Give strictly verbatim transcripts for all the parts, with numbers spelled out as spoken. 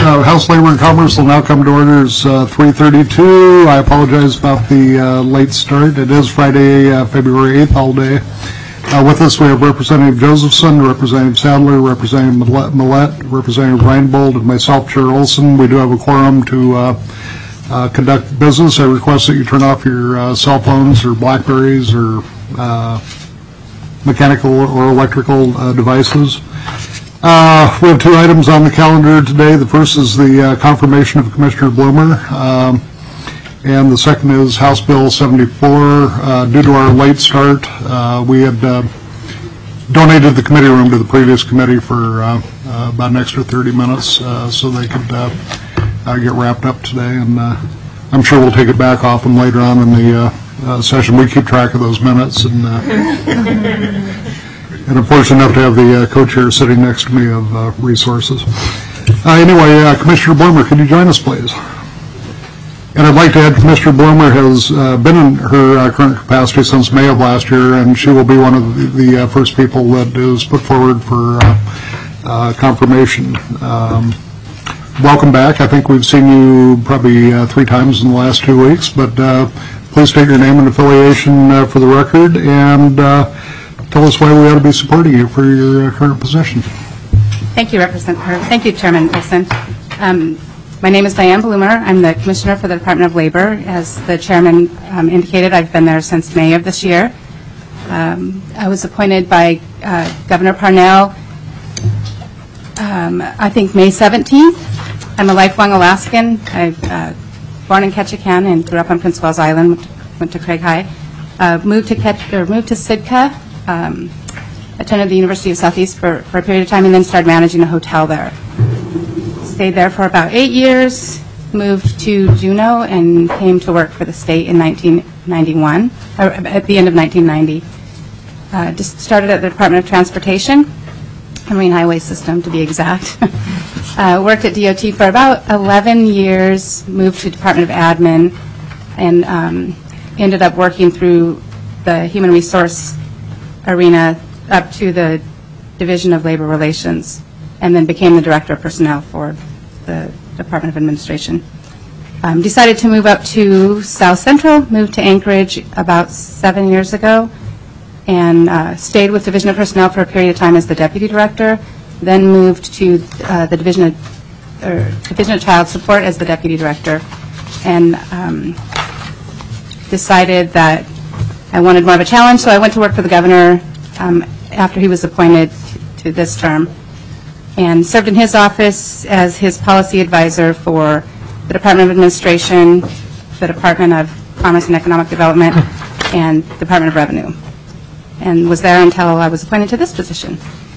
Uh, House Labor and Commerce will now come to order. It's uh, three thirty-two. I apologize about the uh, late start. It is Friday, uh, February eighth, all day. Uh, with us, we have Representative Josephson, Representative Sadler, Representative Millette, Representative Reinbold, and myself, Chair Olson. We do have a quorum to uh, uh, conduct business. I request that you turn off your uh, cell phones or Blackberries or uh, mechanical or electrical uh, devices. Uh, we have two items on the calendar today. The first is the uh, confirmation of Commissioner Bloomer, um, and the second is House Bill seventy-four. Uh, due to our late start, uh, we had uh, donated the committee room to the previous committee for uh, uh, about an extra thirty minutes uh, so they could uh, uh, get wrapped up today, and uh, I'm sure we'll take it back off them later on in the uh, uh, session. We keep track of those minutes, and uh, and I'm fortunate enough to have the uh, co-chair sitting next to me of uh, resources. Uh, anyway, uh, Commissioner Bloomer, could you join us, please? And I'd like to add, Commissioner Bloomer has uh, been in her uh, current capacity since May of last year, and she will be one of the, the uh, first people that is put forward for uh, uh, confirmation. Um, welcome back. I think we've seen you probably uh, three times in the last two weeks, but uh, please state your name and affiliation uh, for the record, and uh, tell us why we ought to be supporting you for your uh, current position. Thank you, Representative. Thank you, Chairman Olson. Um, my name is Diane Bloomer. I'm the Commissioner for the Department of Labor. As the Chairman um, indicated, I've been there since May of this year. Um, I was appointed by uh, Governor Parnell, um, I think May seventeenth. I'm a lifelong Alaskan. I'm uh, born in Ketchikan and grew up on Prince Wells Island. Went to, went to Craig High. Uh, moved to Ketch, or moved to Sitka. Um, attended the University of Southeast for, for a period of time, and then started managing a hotel there. Stayed there for about eight years, moved to Juneau, and came to work for the state in nineteen ninety-one, or at the end of nineteen ninety. Uh, just started at the Department of Transportation, Marine Highway System to be exact. uh, worked at D O T for about eleven years, moved to Department of Admin, and um, ended up working through the Human Resource arena up to the Division of Labor Relations, and then became the Director of Personnel for the Department of Administration. Um, decided to move up to South Central, moved to Anchorage about seven years ago, and uh, stayed with Division of Personnel for a period of time as the Deputy Director, then moved to uh, the Division of, or Division of Child Support as the Deputy Director, and um, decided that I wanted more of a challenge, so I went to work for the governor um, after he was appointed to this term, and served in his office as his policy advisor for the Department of Administration, the Department of Commerce and Economic Development, and Department of Revenue, and was there until I was appointed to this position.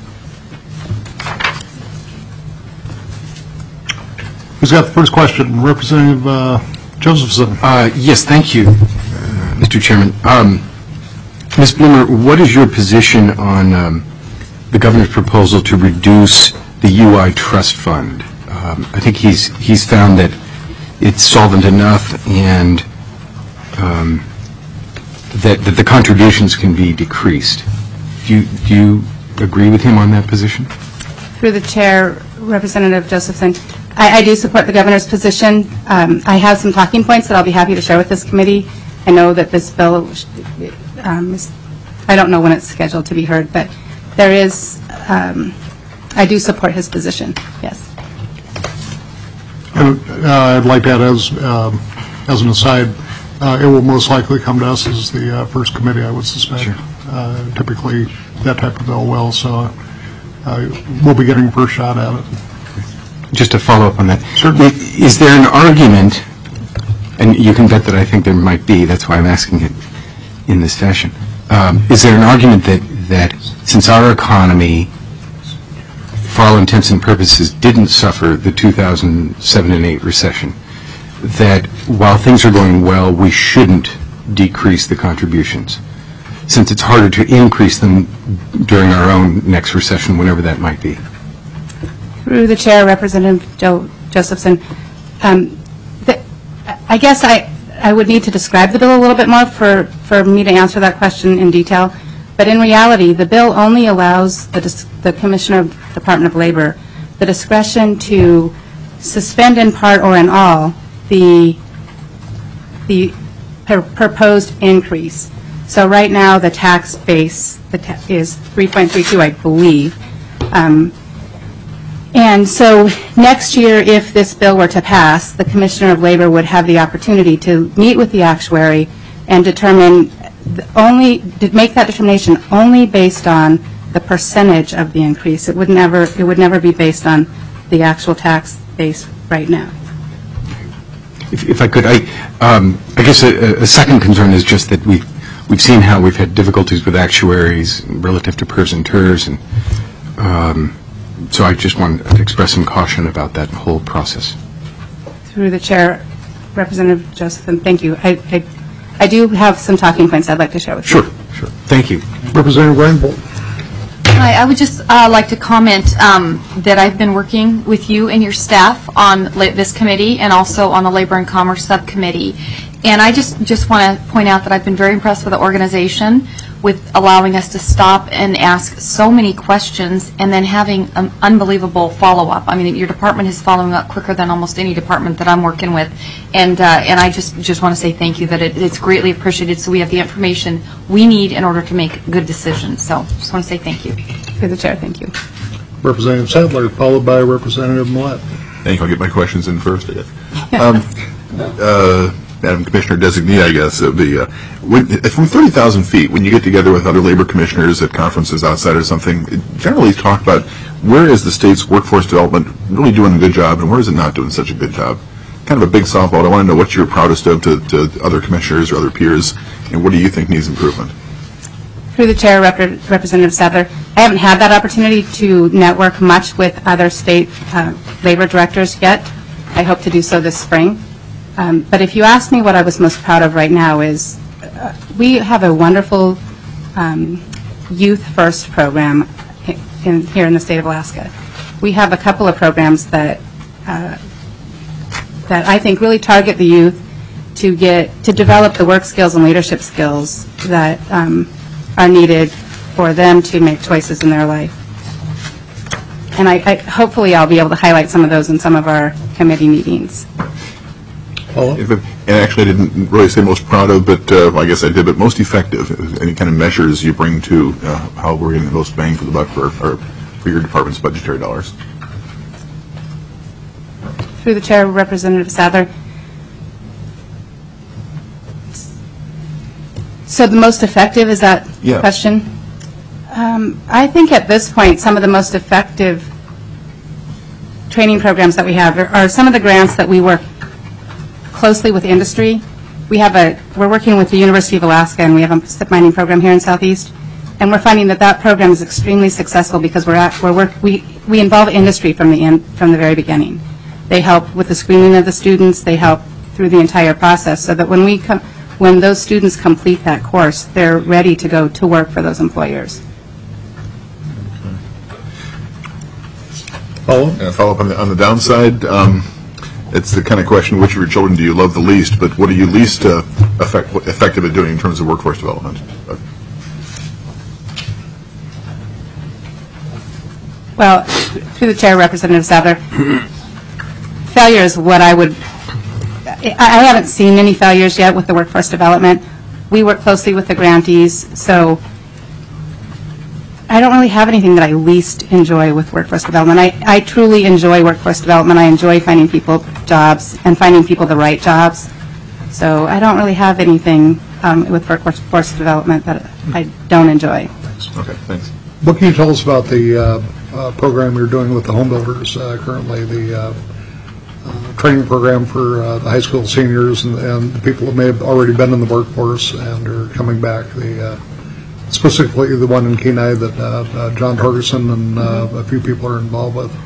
Who's got the first question? Representative uh, Josephson. Uh, yes, thank you, uh, Mister Chairman. Um, Miz Bloomer, what is your position on um, the governor's proposal to reduce the U I trust fund? Um, I think he's he's found that it's solvent enough, and um, that that the contributions can be decreased. Do you, do you agree with him on that position? Through the chair, Representative Josephson, I, I do support the governor's position. Um, I have some talking points that I'll be happy to share with this committee. I know that this bill, um, is, I don't know when it's scheduled to be heard, but there is, um, I do support his position, yes. And, uh, I'd like to add, as, um, as an aside, uh, it will most likely come to us as the uh, first committee, I would suspect. Sure. Uh, typically, that type of bill will, so uh, we'll be getting first shot at it. Just to follow up on that. Certainly. Is there an argument, and you can bet that I think there might be, that's why I'm asking it in this fashion, um, is there an argument that, that since our economy, for all intents and purposes, didn't suffer the two thousand seven and eight recession, that while things are going well, we shouldn't decrease the contributions, since it's harder to increase them during our own next recession, whenever that might be? Through the chair, Representative Joe Josephson, um, the, I guess I, I would need to describe the bill a little bit more for, for me to answer that question in detail. But in reality, the bill only allows the, the Commissioner of the Department of Labor the discretion to suspend in part or in all the the pr- proposed increase. So right now, the tax base the ta- is three point three two, I believe. Um, and so next year, if this bill were to pass, the Commissioner of Labor would have the opportunity to meet with the actuary and determine the only to make that determination only based on the percentage of the increase. It would never it would never be based on the actual tax base right now. If, if I could, I, um, I guess a, a second concern is just that we've, we've seen how we've had difficulties with actuaries relative to P E Rs and T E R S, and um, so I just want to express some caution about that whole process. Through the chair, Representative Josephson, thank you. I, I, I do have some talking points I'd like to share with Sure, you. sure. Thank you. Representative Reinbold. Hi, I would just uh, like to comment um, that I've been working with you and your staff on la- this committee and also on the Labor and Commerce Subcommittee. And I just, just want to point out that I've been very impressed with the organization, with allowing us to stop and ask so many questions and then having an unbelievable follow-up. I mean, your department is following up quicker than almost any department that I'm working with. And uh, and I just, just want to say thank you, that it, it's greatly appreciated, so we have the information we need in order to make good decisions. So just want to say thank you. Through the chair, thank you. Representative Sadler, followed by Representative Millett. Thank you. I'll get my questions in first, I guess. Um, uh, Madam Commissioner Designee, I guess, uh, the, uh, when, from thirty thousand feet, when you get together with other labor commissioners at conferences outside or something, generally talk about where is the state's workforce development really doing a good job and where is it not doing such a good job? Kind of a big softball. I want to know what you're proudest of to, to other commissioners or other peers, and what do you think needs improvement? Through the chair, Rep- Representative Sadler, I haven't had that opportunity to network much with other state uh, labor directors yet. I hope to do so this spring. Um, but if you ask me what I was most proud of right now is uh, we have a wonderful um, Youth First program in, in, here in the state of Alaska. We have a couple of programs that uh, that I think really target the youth to get to develop the work skills and leadership skills that um, are needed for them to make choices in their life. And I, I hopefully I'll be able to highlight some of those in some of our committee meetings. If it, and actually, I didn't really say most proud of, but uh, well, I guess I did, but most effective. Any kind of measures you bring to uh, how we're getting the most bang for the buck for, or for your department's budgetary dollars? Through the chair, Representative Sadler. So the most effective, is that the Yeah. question? Um, I think at this point, some of the most effective training programs that we have are, are some of the grants that we work closely with industry. We have a, we're working with the University of Alaska, and we have a SIP mining program here in Southeast, and we're finding that that program is extremely successful because we're at, we're work, we, we involve industry from the end, from the very beginning. They help with the screening of the students. They help through the entire process, so that when we come, when those students complete that course, they're ready to go to work for those employers. Follow? And follow up on the, on the downside. Um, it's the kind of question, which of your children do you love the least, but what are you least uh, effect, effective at doing in terms of workforce development? Uh, Well, through the chair, Representative Sadler, failure is what I would, I I haven't seen any failures yet with the workforce development. We work closely with the grantees, so I don't really have anything that I least enjoy with workforce development. I, I truly enjoy workforce development. I enjoy finding people jobs and finding people the right jobs. So I don't really have anything um, with workforce development that I don't enjoy. Okay, thanks. What can you tell us about the uh, uh, program you're doing with the home builders uh, currently, the uh, uh, training program for uh, the high school seniors and, and the people that may have already been in the workforce and are coming back, the uh, specifically the one in Kenai that uh, uh, John Torgerson and uh, a few people are involved with?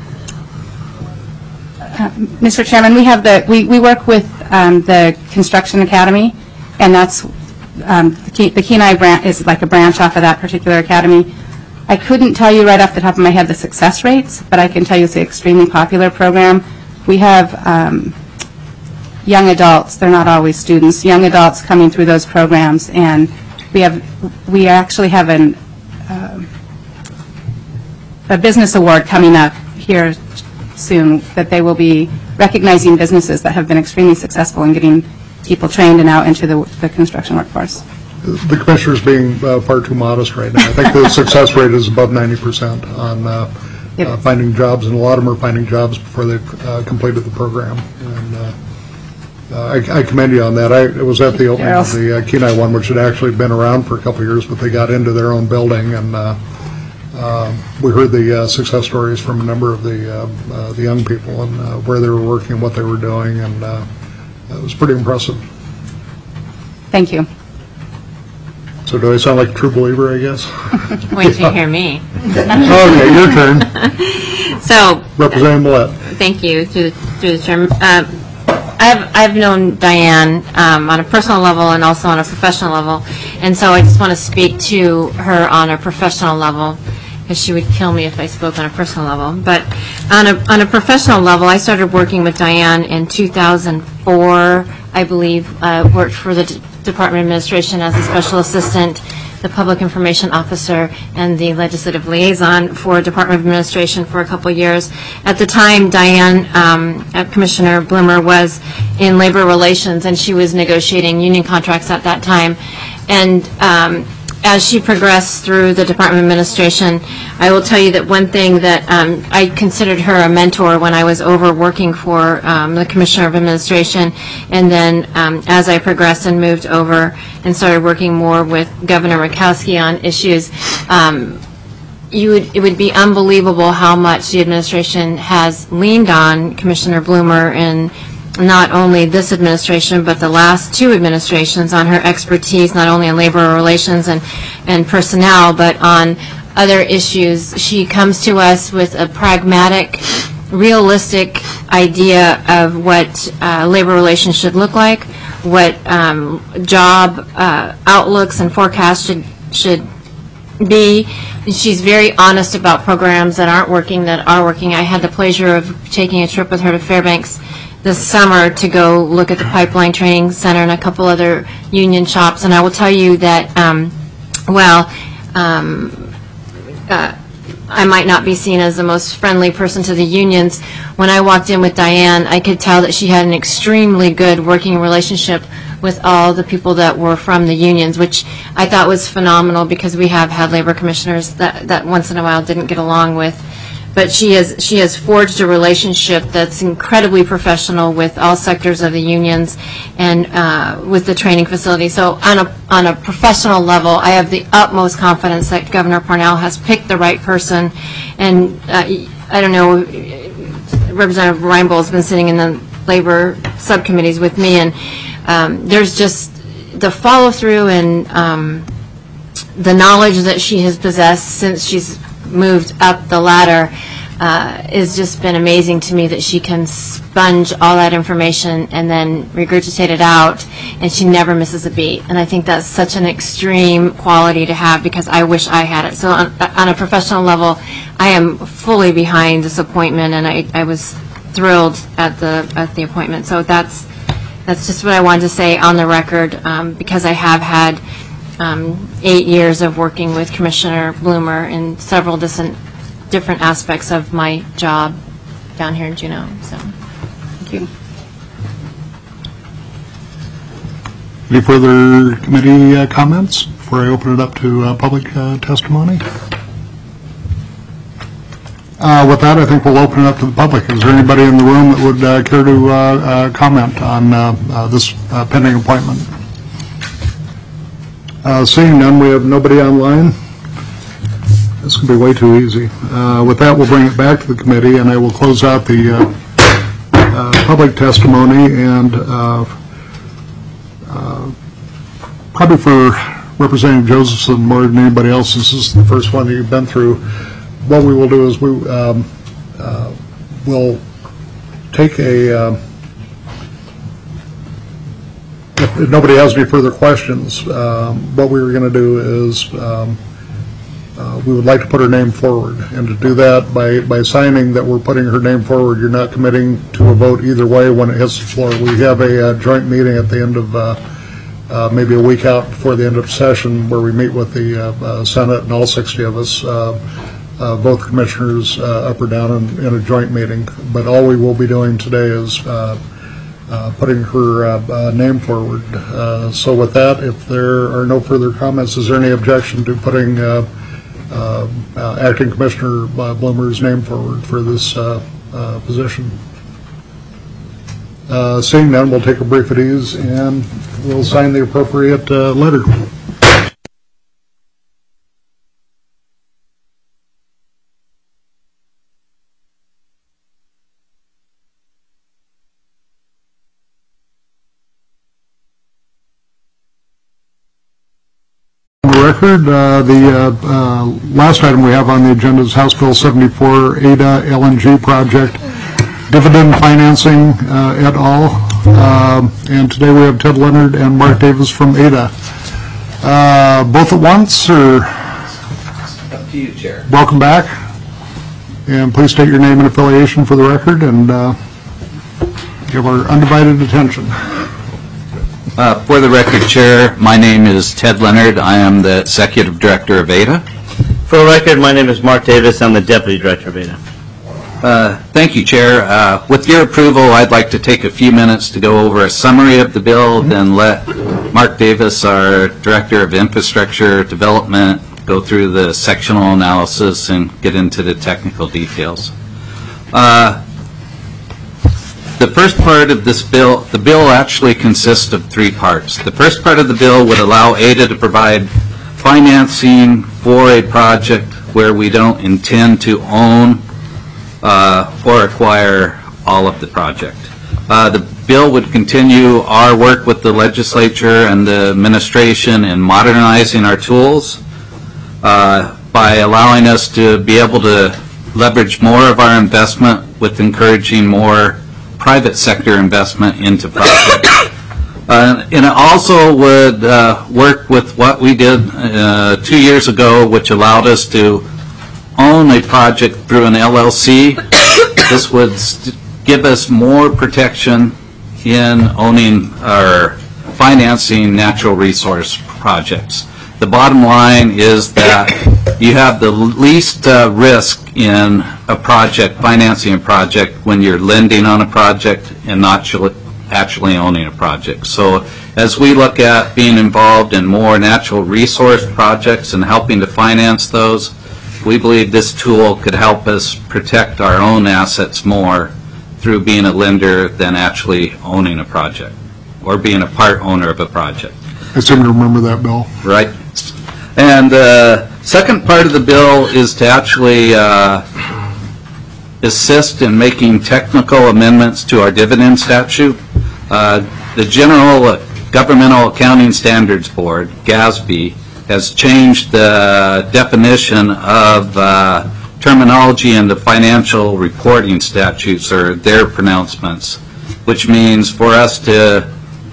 Uh, Mister Chairman, we have the, we, we work with um, the Construction Academy, and that's, um, the, Ke- the Kenai branch is like a branch off of that particular academy. I couldn't tell you right off the top of my head the success rates, but I can tell you it's an extremely popular program. We have um, young adults, they're not always students, young adults coming through those programs, and we have, we actually have an, um, a business award coming up here soon that they will be recognizing businesses that have been extremely successful in getting people trained and out into the, the construction workforce. The commissioner's being uh, far too modest right now. I think the success rate is above ninety percent on uh, Yep. uh, finding jobs, and a lot of them are finding jobs before they've uh, completed the program. And uh, uh, I, I commend you on that. I was at the opening of the uh, Kenai one, which had actually been around for a couple of years, but they got into their own building, and uh, uh, we heard the uh, success stories from a number of the uh, uh, the young people and uh, where they were working, what they were doing, and uh, it was pretty impressive. Thank you. So do I sound like a true believer, I guess? Wait till you hear me. Okay, your turn. So, Representative Millette. thank you through the, through the term. Um, I've I've known Diane um, on a personal level and also on a professional level, and so I just want to speak to her on a professional level, because she would kill me if I spoke on a personal level. But on a on a professional level, I started working with Diane in two thousand four, I believe. Uh, worked for the D- Department of Administration as a special assistant, the public information officer, and the legislative liaison for Department of Administration for a couple of years. At the time, Diane, um, uh, Commissioner Bloomer, was in labor relations, and she was negotiating union contracts at that time. And um, as she progressed through the Department of Administration, I will tell you that one thing that um, I considered her a mentor when I was over working for um, the Commissioner of Administration, and then um, as I progressed and moved over and started working more with Governor Murkowski on issues, um, you would, it would be unbelievable how much the administration has leaned on Commissioner Bloomer in not only this administration, but the last two administrations, on her expertise, not only in labor relations and, and personnel, but on other issues. She comes to us with a pragmatic, realistic idea of what uh, labor relations should look like, what um, job uh, outlooks and forecasts should, should be. She's very honest about programs that aren't working, that are working. I had the pleasure of taking a trip with her to Fairbanks this summer to go look at the Pipeline Training Center and a couple other union shops, and I will tell you that, um, well, um, uh, I might not be seen as the most friendly person to the unions. When I walked in with Diane, I could tell that she had an extremely good working relationship with all the people that were from the unions, which I thought was phenomenal, because we have had labor commissioners that, that once in a while didn't get along with. But she has she has forged a relationship that's incredibly professional with all sectors of the unions and uh, with the training facility. So on a on a professional level, I have the utmost confidence that Governor Parnell has picked the right person. And uh, I don't know, Representative Reinbold has been sitting in the labor subcommittees with me, and um, there's just the follow through and um, the knowledge that she has possessed since she's moved up the ladder uh, has just been amazing to me, that she can sponge all that information and then regurgitate it out, and she never misses a beat. And I think that's such an extreme quality to have, because I wish I had it. So on, on a professional level, I am fully behind this appointment, and I, I was thrilled at the at the appointment. So that's that's just what I wanted to say on the record, um, because I have had Um, eight years of working with Commissioner Bloomer in several different different aspects of my job down here in Juneau. So, thank you. Any further committee uh, comments before I open it up to uh, public uh, testimony? Uh, with that, I think we'll open it up to the public. Is there anybody in the room that would uh, care to uh, uh, comment on uh, uh, this uh, pending appointment? Uh, seeing none, we have nobody online. This could be way too easy. Uh, with that, we'll bring it back to the committee, and I will close out the uh, uh, public testimony. And uh, uh, probably for Representative Josephson more than anybody else, this is the first one that you've been through. What we will do is we um, uh, will take a. Uh, If nobody has any further questions, um, what we were going to do is um, uh, we would like to put her name forward. And to do that, by, by signing that we're putting her name forward, you're not committing to a vote either way when it hits the floor. We have a, uh joint meeting at the end of uh, uh, maybe a week out before the end of session, where we meet with the uh, uh, Senate and all sixty of us uh, uh, both commissioners uh, up or down in, in a joint meeting. But all we will be doing today is uh, uh, putting her uh, uh, name forward. Uh, so with that, if there are no further comments, is there any objection to putting uh, uh, uh, Acting Commissioner uh, Bloomer's name forward for this uh, uh, position? Uh, seeing none, we'll take a brief at ease and we'll sign the appropriate uh, letter. Record. Uh, the uh, uh, last item we have on the agenda is House Bill seventy-four, A D A L N G project, dividend financing uh, et al. Uh, and today we have Ted Leonard and Mark Davis from A D A. Uh, both at once, or? Up to you, Chair. Welcome back. And please state your name and affiliation for the record and uh, give our undivided attention. Uh, for the record, Chair, my name is Ted Leonard. I am the Executive Director of A D A. For the record, my name is Mark Davis. I'm the Deputy Director of A D A. Uh, thank you, Chair. Uh, with your approval, I'd like to take a few minutes to go over a summary of the bill, then let Mark Davis, our Director of Infrastructure Development, go through the sectional analysis and get into the technical details. Uh, The first part of this bill, the bill actually consists of three parts. The first part of the bill would allow A D A to provide financing for a project where we don't intend to own uh, or acquire all of the project. Uh, the bill would continue our work with the legislature and the administration in modernizing our tools uh, by allowing us to be able to leverage more of our investment with encouraging more private sector investment into projects. Uh, and it also would uh, work with what we did uh, two years ago, which allowed us to own a project through an L L C. This would give us more protection in owning or financing natural resource projects. The bottom line is that you have the least uh, risk in a project, financing a project, when you're lending on a project and not actually owning a project. So as we look at being involved in more natural resource projects and helping to finance those, we believe this tool could help us protect our own assets more through being a lender than actually owning a project or being a part owner of a project. I seem to remember that, Bill. Right. And the uh, second part of the bill is to actually uh, assist in making technical amendments to our dividend statute. Uh, the General Governmental Accounting Standards Board, GASB, has changed the definition of uh, terminology in the financial reporting statutes, or their pronouncements, which means for us to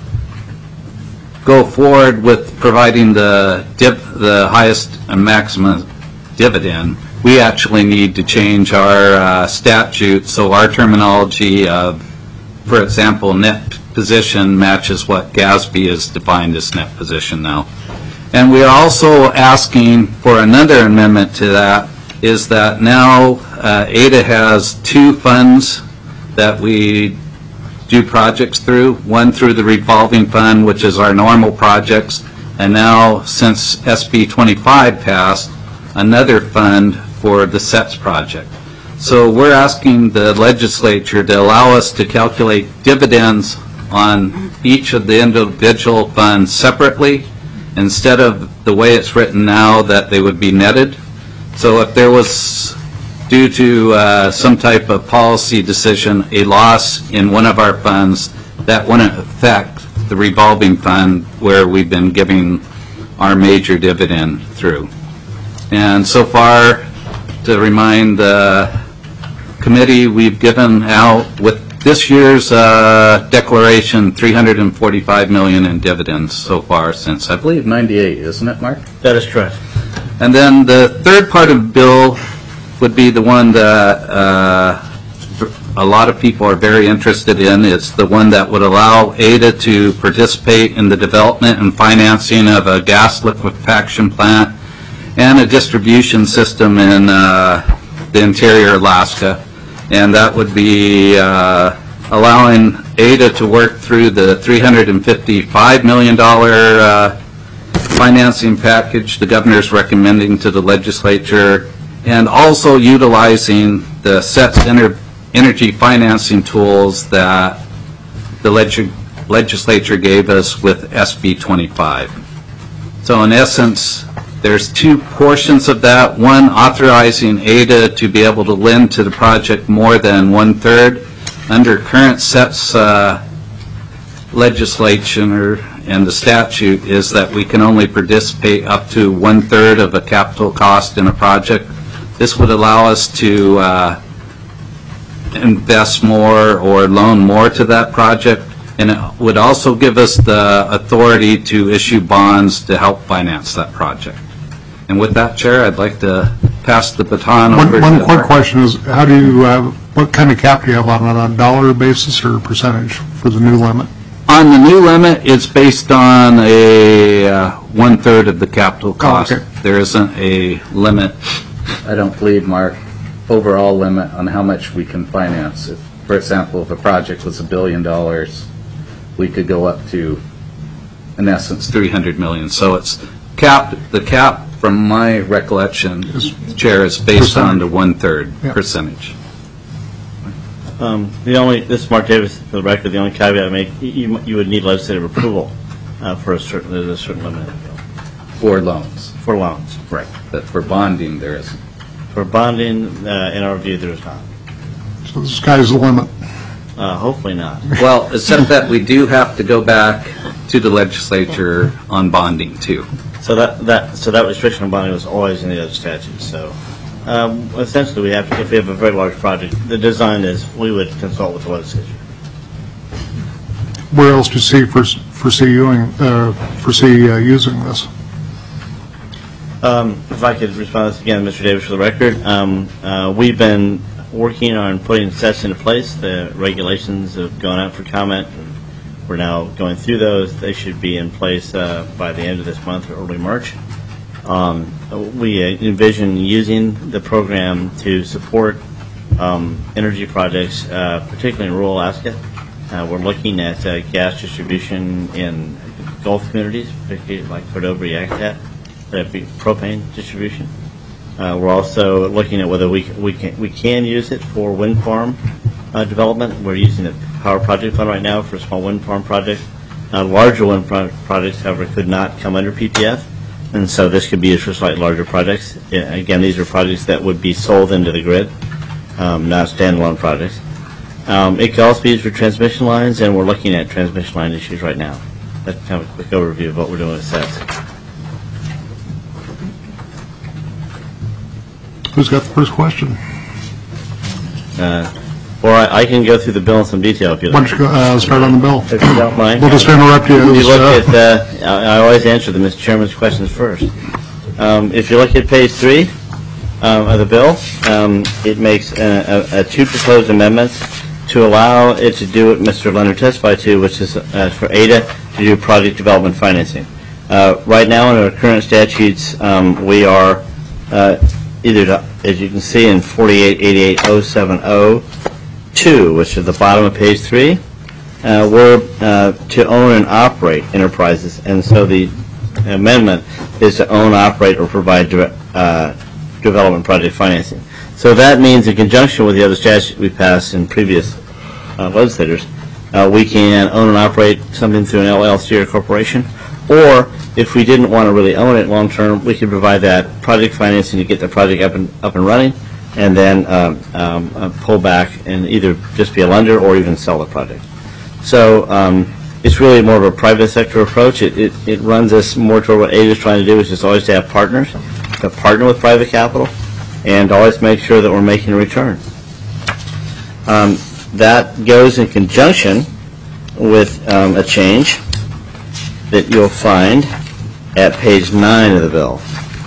go forward with providing the dip, the highest and maximum dividend, we actually need to change our uh, statute so our terminology of, for example, net position matches what GASB is defined as net position now. And we are also asking for another amendment to that, is that now uh, A D A has two funds that we do projects through, one through the revolving fund, which is our normal projects, and now, since S B twenty-five passed, another fund for the S E T S project. So we're asking the legislature to allow us to calculate dividends on each of the individual funds separately, instead of the way it's written now that they would be netted. So if there was, due to uh, some type of policy decision, a loss in one of our funds, that wouldn't affect the revolving fund where we've been giving our major dividend through. And so far, to remind the committee, we've given out, with this year's uh, declaration, three hundred forty-five million dollars in dividends so far since, I believe, ninety-eight, isn't it, Mark? That is correct. And then the third part of the bill would be the one that uh, a lot of people are very interested in. It's the one that would allow A D A to participate in the development and financing of a gas liquefaction plant and a distribution system in uh, the interior Alaska. And that would be uh, allowing A D A to work through the three hundred fifty-five million dollars uh, financing package the governor's recommending to the legislature, and also utilizing the S E T S ener energy financing tools that the leg legislature gave us with S B twenty-five. So in essence, there's two portions of that. One, authorizing A D A to be able to lend to the project more than one-third. Under current S E T S uh, legislation or, and the statute is that we can only participate up to one-third of a capital cost in a project. This would allow us to uh, invest more or loan more to that project, and it would also give us the authority to issue bonds to help finance that project. And with that, Chair, I'd like to pass the baton One, over one to quick question is, how do you, uh, what kind of cap do you have on it, on a dollar basis or percentage for the new limit? On the new limit, it's based on a uh, one-third of the capital cost. Oh, okay. There isn't a limit, I don't believe, Mark, overall limit on how much we can finance. If, for example, if a project was a billion dollars, we could go up to, in essence, three hundred million. So it's capped, the cap, from my recollection, Chair, is based percentage. on the one-third yep. percentage. Um, the only, this is Mark Davis for the record, the only caveat I make, you, you would need legislative approval uh, for a certain, there's a certain limit. For loans. For loans. Right. But for bonding, there isn't. For bonding, uh, in our view, there is not. So the sky's the limit. Uh, hopefully not. Well, except that we do have to go back to the legislature on bonding, too. So that, that, so that restriction on bonding was always in the other statutes, so. Um, essentially, we have, if we have a very large project, the design is we would consult with the legislature. Where else do you see foresee using uh, foresee uh, using this? Um, if I could respond to this again, Mister Davis, for the record, um, uh, we've been working on putting sets into place. The regulations have gone out for comment. And we're now going through those. They should be in place uh, by the end of this month or early March. Um, we envision using the program to support um, energy projects, uh, particularly in rural Alaska. Uh, we're looking at uh, gas distribution in Gulf communities, particularly like Cordova, Yakutat, that'd be propane distribution. Uh, we're also looking at whether we we can we can use it for wind farm uh, development. We're using the Power Project Fund right now for a small wind farm project. Uh, larger wind pro projects, however, could not come under P P F. And so this could be used for slightly larger projects. Yeah, again, these are projects that would be sold into the grid, um, not standalone projects. Um, it could also be used for transmission lines, and we're looking at transmission line issues right now. That's kind of a quick overview of what we're doing with S E T S. Who's got the first question? Uh, or I, I can go through the bill in some detail if you Why like. don't you go, uh, start on the bill? If you don't mind. We'll just interrupt you. If you look uh, at, uh, I I always answer the Mister Chairman's questions first. Um, if you look at page three um, of the bill, um, it makes a, a, a two proposed amendments to allow it to do what Mister Leonard testified to, which is uh, for A D A to do project development financing. Uh, right now, in our current statutes, um, we are uh, either, to, as you can see in forty-eight eighty-eight oh seven oh two, which is the bottom of page three, uh, we're uh, to own and operate enterprises, and so the amendment is to own, operate, or provide direct, uh, development project financing. So that means, in conjunction with the other statutes we passed in previous uh, legislators, uh, we can own and operate something through an L L C or corporation, or if we didn't want to really own it long term, we could provide that project financing to get the project up and up and running, and then um, um, uh, pull back and either just be a lender or even sell the project. So um, it's really more of a private sector approach. It, it, it runs us more toward what A D A is trying to do, which is always to have partners, to partner with private capital, and always make sure that we're making a return. Um, that goes in conjunction with um, a change that you'll find at page nine of the bill.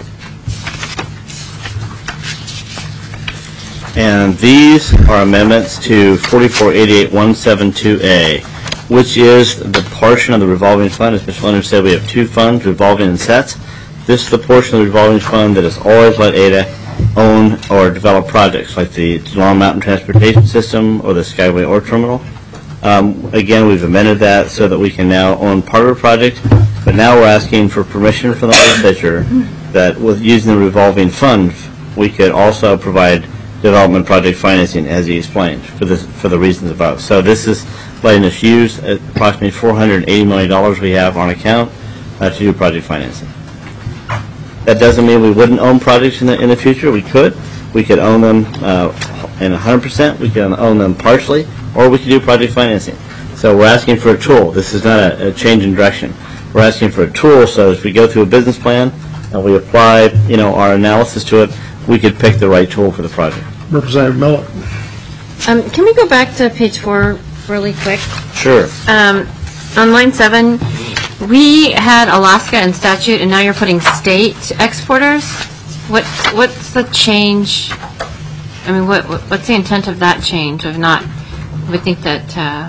And these are amendments to forty-four eighty-eight one seventy-two A, which is the portion of the revolving fund. As Mister Leonard said, we have two funds, revolving and S E T S. This is the portion of the revolving fund that has always let A D A own or develop projects like the Long Mountain Transportation System or the Skyway Ore Terminal. Um, again, we've amended that so that we can now own part of a project, but now we're asking for permission from the legislature that with using the revolving fund, we could also provide development project financing, as he explained, for this for the reasons above. So this is letting us use approximately four hundred eighty million dollars we have on account uh, to do project financing. That doesn't mean we wouldn't own projects in the in the future. We could. We could own them uh, in one hundred percent. We could own them partially, or we could do project financing. So we're asking for a tool. This is not a, a change in direction. We're asking for a tool so as we go through a business plan and we apply, you know, our analysis to it, we could pick the right tool for the project. Representative Miller. Um, Can we go back to page four really quick? Sure. Um, On line seven, we had Alaska and statute, and now you're putting state exporters. What What's the change? I mean, what what- what's the intent of that change of not, we think that, uh,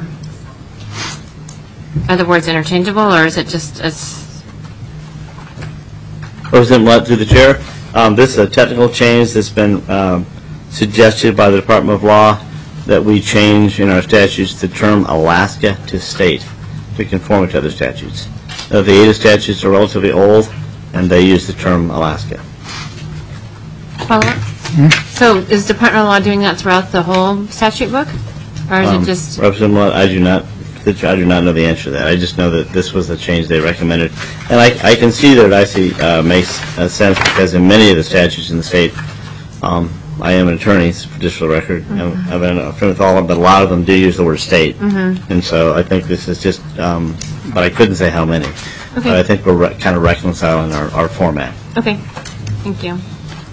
are the words interchangeable, or is it just as, Representative Lunt, through the chair. Um, this is a technical change that's been um, suggested by the Department of Law that we change in our statutes the term Alaska to state to conform to other statutes. Uh, the A D A statutes are relatively old, and they use the term Alaska. follow-up? So is Department of Law doing that throughout the whole statute book? Or is Um, it just, Representative Lunt, I do not, I do not know the answer to that. I just know that this was the change they recommended, and I, I can see that it actually uh, makes uh, sense because in many of the statutes in the state, um, I am an attorney, for digital record, and I've been a friend with all of them, but a lot of them do use the word state, and so I think this is just, um, but I couldn't say how many. But I think we're re- kind of reconciling our, our format. okay, thank you.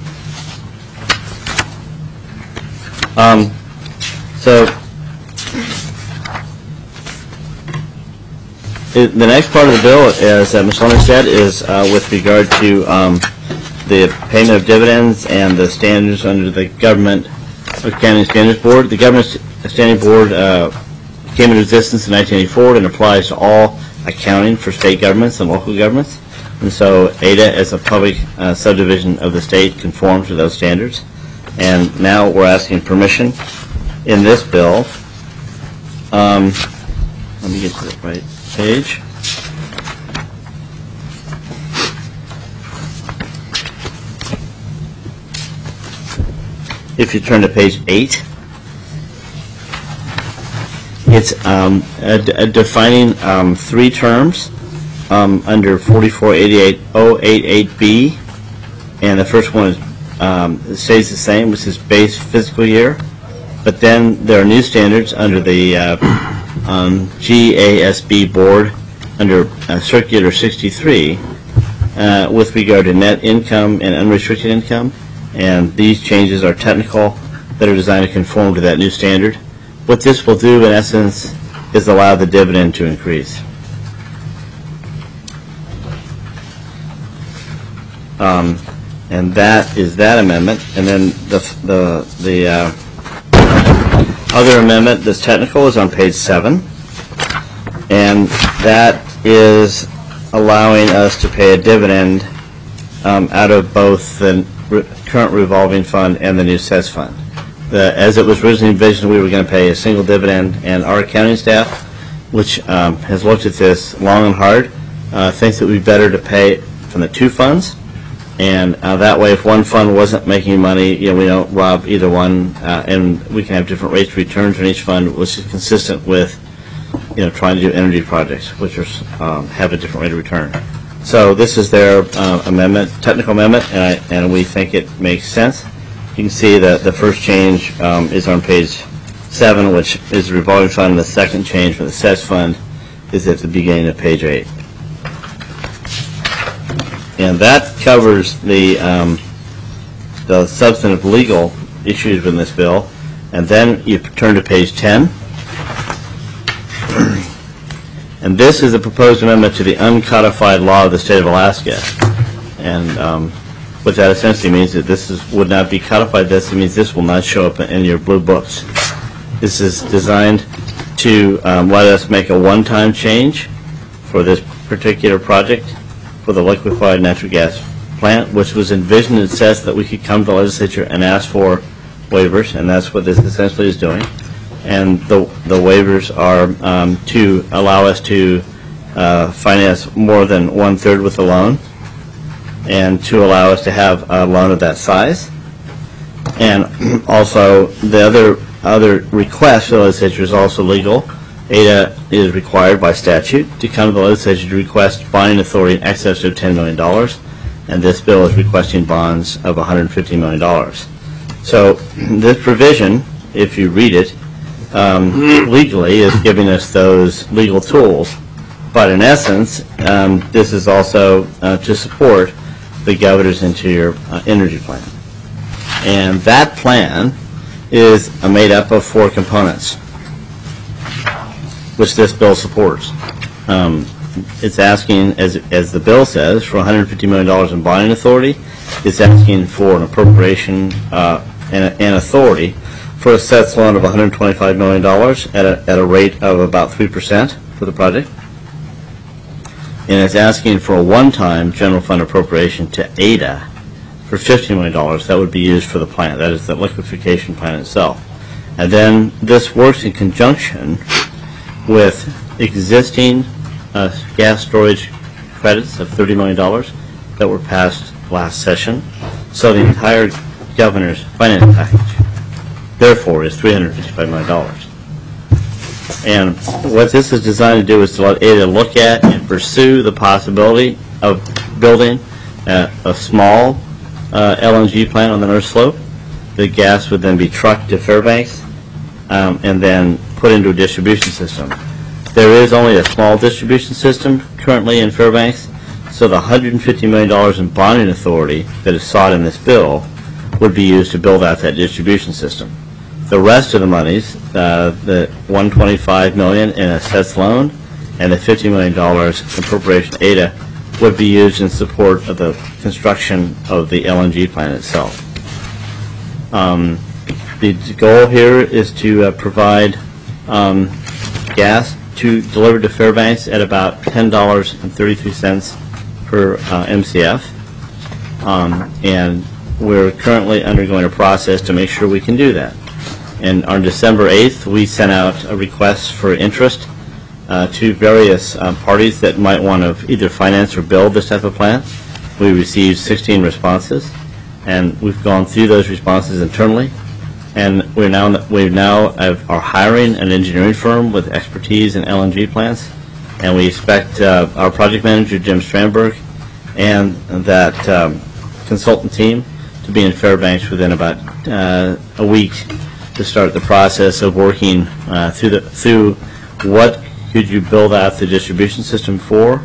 Um, so, it, the next part of the bill, as uh, Miz Lerner said, is uh, with regard to um, the payment of dividends and the standards under the Government Accounting Standards Board. The Government Standing Board uh, came into existence in nineteen eighty-four and applies to all accounting for state governments and local governments. And so A D A, as a public uh, subdivision of the state, conforms to those standards. And now we're asking permission in this bill. Um, let me get to the right page. If you turn to page eight, it's um, a, a defining um, three terms um, under forty-four eighty-eight oh eighty-eight B, and the first one is Um, it stays the same, which is base fiscal year, but then there are new standards under the uh, um, G A S B board under uh, Circular sixty-three uh, with regard to net income and unrestricted income, and these changes are technical that are designed to conform to that new standard. What this will do, in essence, is allow the dividend to increase. Um, And that is that amendment. And then the the the uh, other amendment that's technical is on page seven, and that is allowing us to pay a dividend um, out of both the re- current revolving fund and the new S E S fund. The, as it was originally envisioned, we were going to pay a single dividend, and our accounting staff, which um, has looked at this long and hard, uh, thinks it would be better to pay from the two funds. And uh, that way, if one fund wasn't making money, you know, we don't rob either one, uh, and we can have different rates of returns on each fund, which is consistent with, you know, trying to do energy projects, which are, um, have a different rate of return. So this is their uh, amendment, technical amendment, and, I, and we think it makes sense. You can see that the first change um, is on page seven, which is the revolving fund, and the second change for the S E S fund is at the beginning of page eight. And that covers the um, the substantive legal issues in this bill. And then you turn to page ten. And this is a proposed amendment to the uncodified law of the state of Alaska. And um, what that essentially means is that this is, would not be codified. This means this will not show up in your blue books. This is designed to um, let us make a one-time change for this particular project for the liquefied natural gas plant, which was envisioned and says that we could come to the legislature and ask for waivers, and that's what this essentially is doing. And the the waivers are um, to allow us to uh, finance more than one third with a loan, and to allow us to have a loan of that size. And also, the other other request for the legislature is also legal. A D A is required by statute to come to the legislature to request bonding authority in excess of ten million dollars, and this bill is requesting bonds of one hundred fifty million dollars. So this provision, if you read it, um, legally is giving us those legal tools. But in essence, um, this is also uh, to support the governor's interior uh, energy plan. And that plan is uh, made up of four components, which this bill supports. Um, it's asking, as, as the bill says, for one hundred fifty million dollars in bonding authority. It's asking for an appropriation uh, and, and authority for a S E T S loan of one hundred twenty-five million dollars at a, at a rate of about three percent for the project. And it's asking for a one-time general fund appropriation to A D A for fifteen million dollars that would be used for the plant. That is the liquefaction plant itself. And then this works in conjunction with existing uh, gas storage credits of thirty million dollars that were passed last session. So the entire governor's finance package, therefore, is three hundred fifty-five million dollars. And what this is designed to do is to let A D A look at and pursue the possibility of building a, a small uh, L N G plant on the North Slope. The gas would then be trucked to Fairbanks um, and then put into a distribution system. There is only a small distribution system currently in Fairbanks, so the one hundred fifty million dollars in bonding authority that is sought in this bill would be used to build out that distribution system. The rest of the monies, uh, the one hundred twenty-five million dollars in a S E T S loan and the fifty million dollars appropriation to A D A, would be used in support of the construction of the L N G plant itself. Um, the goal here is to uh, provide um, gas to delivered to Fairbanks at about ten dollars and thirty-three cents per uh, M C F, um, and we're currently undergoing a process to make sure we can do that. And on December eighth, we sent out a request for interest uh, to various uh, parties that might want to either finance or build this type of plant. We received sixteen responses, and we've gone through those responses internally. And we're now we now have, are hiring an engineering firm with expertise in L N G plants, and we expect uh, our project manager Jim Strandberg and that um, consultant team to be in Fairbanks within about uh, a week to start the process of working uh, through the through what could you build out the distribution system for,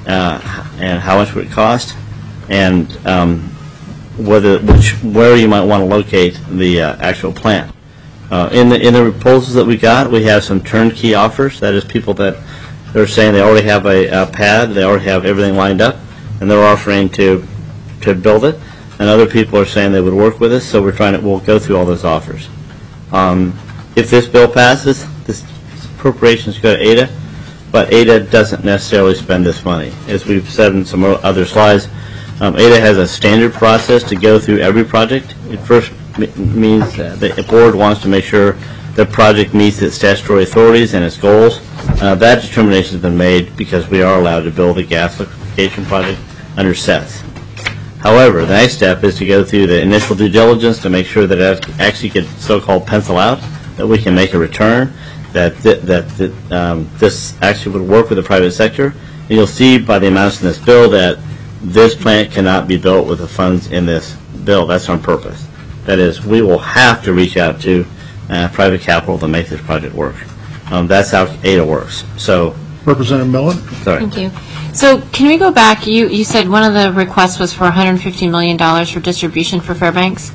uh, and how much would it cost, and um, whether which where you might want to locate the uh, actual plant. Uh, in the in the proposals that we got, we have some turnkey offers. That is, people that they're saying they already have a, a pad, they already have everything lined up, and they're offering to to build it. And other people are saying they would work with us. So we're trying to we'll go through all those offers. Um, if this bill passes, this appropriations go to A D A, but A D A doesn't necessarily spend this money. As we've said in some other slides, um, A D A has a standard process to go through every project. It first means uh, the board wants to make sure the project meets its statutory authorities and its goals. Uh, that determination has been made because we are allowed to build a gas liquefaction project under S E T S. However, the next step is to go through the initial due diligence to make sure that it actually gets so-called pencil out, that we can make a return, that th that, that um, this actually would work with the private sector. And you'll see by the amounts in this bill that this plant cannot be built with the funds in this bill. That's on purpose. That is, we will have to reach out to uh, private capital to make this project work. Um, that's how A D A works. So, Representative Millen? sorry. Thank you. So can we go back? You, you said one of the requests was for one hundred fifty million dollars for distribution for Fairbanks.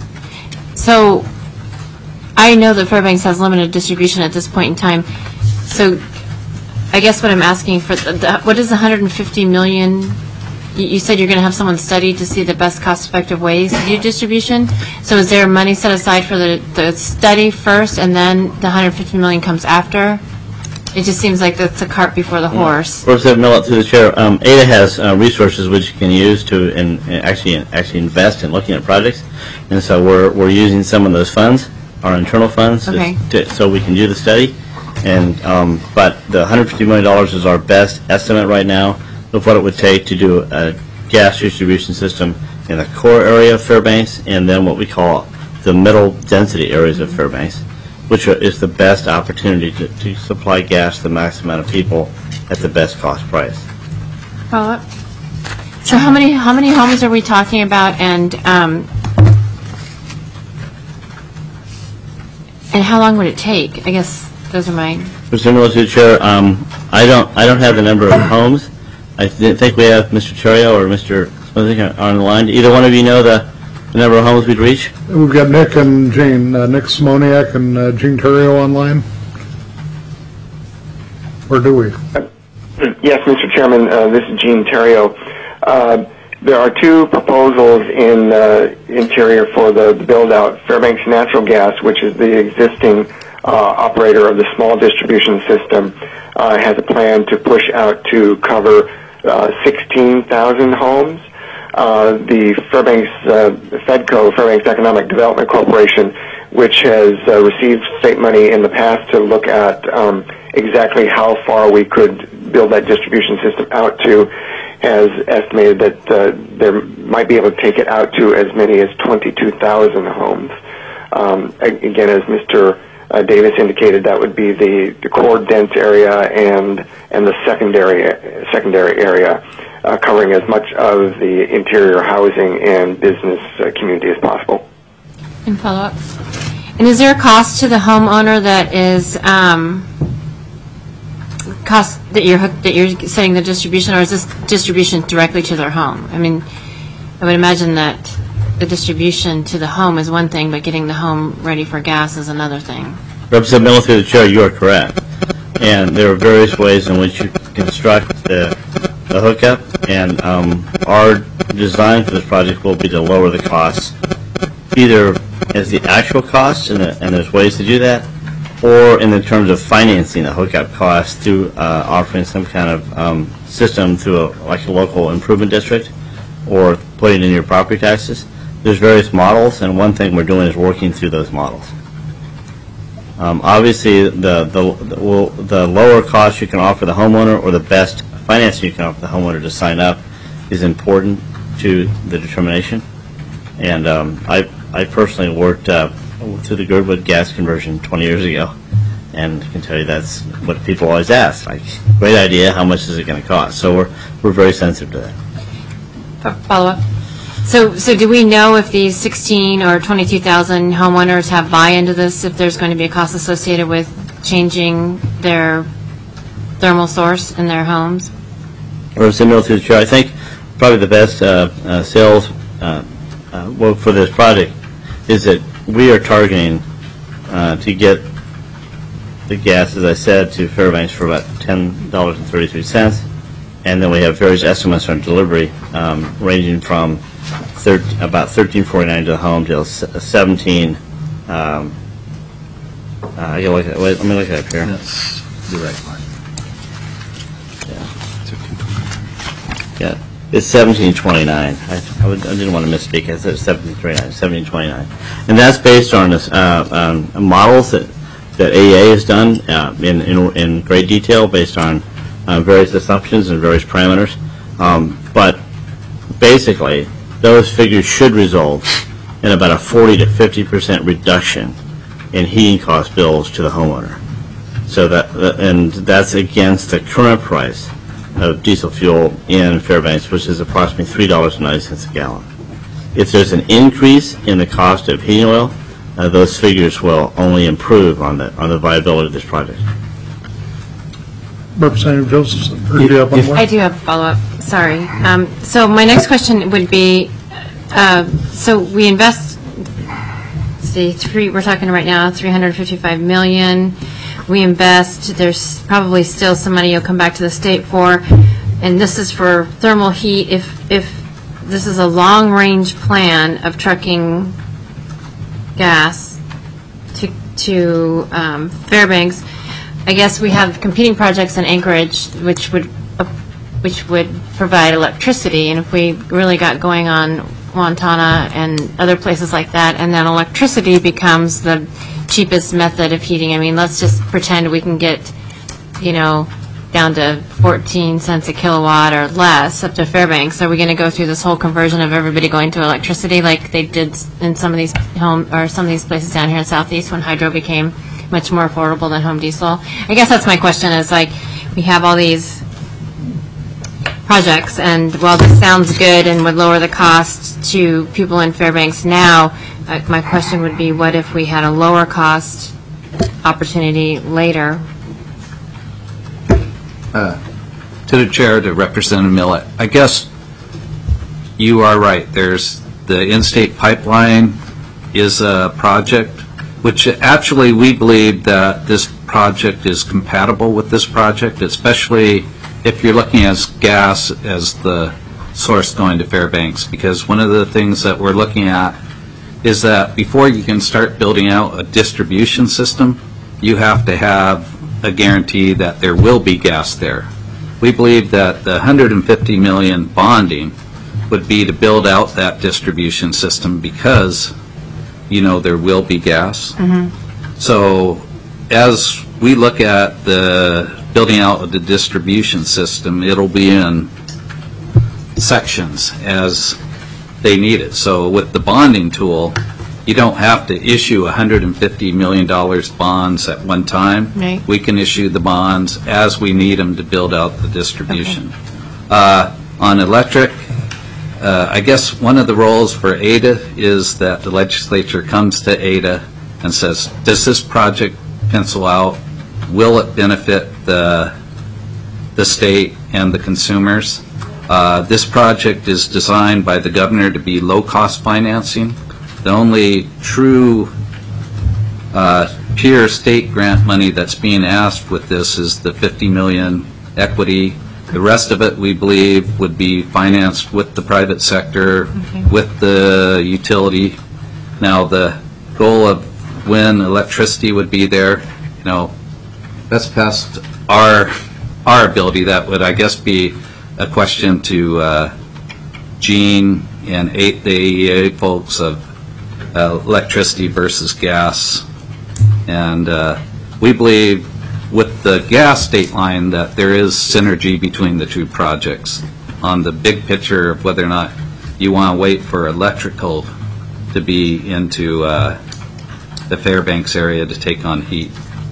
So I know that Fairbanks has limited distribution at this point in time. So I guess what I'm asking for, the, the, what is one hundred fifty million dollars? You, you said you're going to have someone study to see the best cost-effective ways to do distribution. So is there money set aside for the, the study first, and then the one hundred fifty million dollars comes after? it just seems like that's a cart before the horse. Representative Millett, through the chair, um, A D A has uh, resources which you can use to in, in actually actually invest in looking at projects, and so we're we're using some of those funds, our internal funds, Okay. to, so we can do the study. And um, but the one hundred fifty million dollars is our best estimate right now of what it would take to do a gas distribution system in the core area of Fairbanks, and then what we call the middle density areas of Fairbanks, which are, is the best opportunity to, to supply gas to the maximum amount of people at the best cost price. Follow up. So how many how many homes are we talking about, and um, and how long would it take? I guess those are my. Mister Millett, Chair, um, I don't I don't have the number of homes. I th- think we have Mister Terrio or Mister Smith on the line. Either one of you know the, the number of homes we'd reach? We've got Nick and Jane, uh, Nick Simoniak and uh, Gene Terrio online. Or do we? Yes, Mister Chairman, uh, this is Gene Terrio. Uh, there are two proposals in uh, Interior for the, the build-out. Fairbanks Natural Gas, which is the existing uh, operator of the small distribution system, uh, has a plan to push out to cover uh, sixteen thousand homes. Uh, the Fairbanks uh, FEDCO, Fairbanks Economic Development Corporation, which has uh, received state money in the past to look at um, exactly how far we could build that distribution system out to, has estimated that uh, there might be able to take it out to as many as twenty-two thousand homes. Um, again, as Mister Uh, Davis indicated, that would be the, the core dense area and and the secondary secondary area, uh, covering as much of the interior housing and business uh, community as possible. And follow up. And is there a cost to the homeowner that is um, cost that you're hook- that you're setting the distribution, or is this distribution directly to their home? I mean, I would imagine that the distribution to the home is one thing, but getting the home ready for gas is another thing. Representative Millett, through the chair, you are correct. And there are various ways in which you construct the, the hookup, and um, our design for this project will be to lower the costs, either as the actual cost, and, the, and there's ways to do that, or in the terms of financing the hookup cost through uh, offering some kind of um, system through a, like a local improvement district, or putting it in your property taxes. There's various models, and one thing we're doing is working through those models. Um, obviously, the the the, will, the lower cost you can offer the homeowner, or the best financing you can offer the homeowner to sign up, is important to the determination. And um, I I personally worked uh, through the Girdwood gas conversion twenty years ago, and I can tell you that's what people always ask. Like, great idea, how much is it going to cost? So we're we're very sensitive to that. Follow up. So, so do we know if these sixteen or twenty-two thousand homeowners have buy-in to this, if there's going to be a cost associated with changing their thermal source in their homes? Representative Millett, through the chair, I think probably the best uh, uh, sales uh, uh, work for this project is that we are targeting uh, to get the gas, as I said, to Fairbanks for about ten dollars and thirty-three cents, and then we have various estimates on delivery um, ranging from thirteen, about thirteen forty-nine to the home till seventeen. Um, uh, I gotta look at, wait, let me look at it here. That's the right one. Yeah, it's seventeen twenty-nine. I, I, would, I didn't want to misspeak. I said seventeen twenty-nine. seventeen twenty-nine, and that's based on this, uh, um, models that that A E A has done uh, in, in in great detail, based on uh, various assumptions and various parameters. Um, but basically, those figures should result in about a forty to fifty percent reduction in heating cost bills to the homeowner. So that, and that's against the current price of diesel fuel in Fairbanks, which is approximately three dollars and ninety cents a gallon. If there's an increase in the cost of heating oil, uh, those figures will only improve on the on the viability of this project. Representative Josephson, or do you have one more? I do have a follow-up. Sorry. Um, so my next question would be, uh, so we invest, let's see, three, we're talking right now three hundred fifty-five million dollars. We invest, there's probably still some money you'll come back to the state for, and this is for thermal heat. If, if this is a long-range plan of trucking gas to, to um, Fairbanks, I guess we have competing projects in Anchorage, which would uh, which would provide electricity, and if we really got going on Wantana and other places like that, and then electricity becomes the cheapest method of heating. I mean, let's just pretend we can get, you know, down to fourteen cents a kilowatt or less up to Fairbanks. Are we going to go through this whole conversion of everybody going to electricity like they did in some of these home or some of these places down here in Southeast when hydro became much more affordable than home diesel? I guess that's my question. Is like we have all these projects, and while this sounds good and would lower the cost to people in Fairbanks now, uh, my question would be, what if we had a lower cost opportunity later? Uh, to the chair, to Representative Millett, I guess you are right. There's the in-state pipeline is a project, which actually we believe that this project is compatible with this project, especially if you're looking at gas as the source going to Fairbanks, because one of the things that we're looking at is that before you can start building out a distribution system, you have to have a guarantee that there will be gas there. We believe that the one hundred fifty million dollars bonding would be to build out that distribution system because, you know, there will be gas. Mm-hmm. So as we look at the building out of the distribution system, it'll be in sections as they need it. So with the bonding tool, you don't have to issue one hundred fifty million dollars bonds at one time. Right. We can issue the bonds as we need them to build out the distribution. Uh, on electric, uh, I guess one of the roles for A D A is that the legislature comes to A D A and says, does this project pencil out? Will it benefit the, the state and the consumers? Uh, this project is designed by the governor to be low-cost financing. The only true uh, pure state grant money that's being asked with this is the fifty million dollars equity. The rest of it, we believe, would be financed with the private sector, Okay. with the utility. Now, the goal of when electricity would be there, you know, that's past our our ability. That would, I guess, be a question to uh, Gene and eight, the A E A folks of uh, electricity versus gas. And uh, we believe with the gas state line that there is synergy between the two projects on the big picture of whether or not you want to wait for electrical to be into uh, the Fairbanks area to take on heat.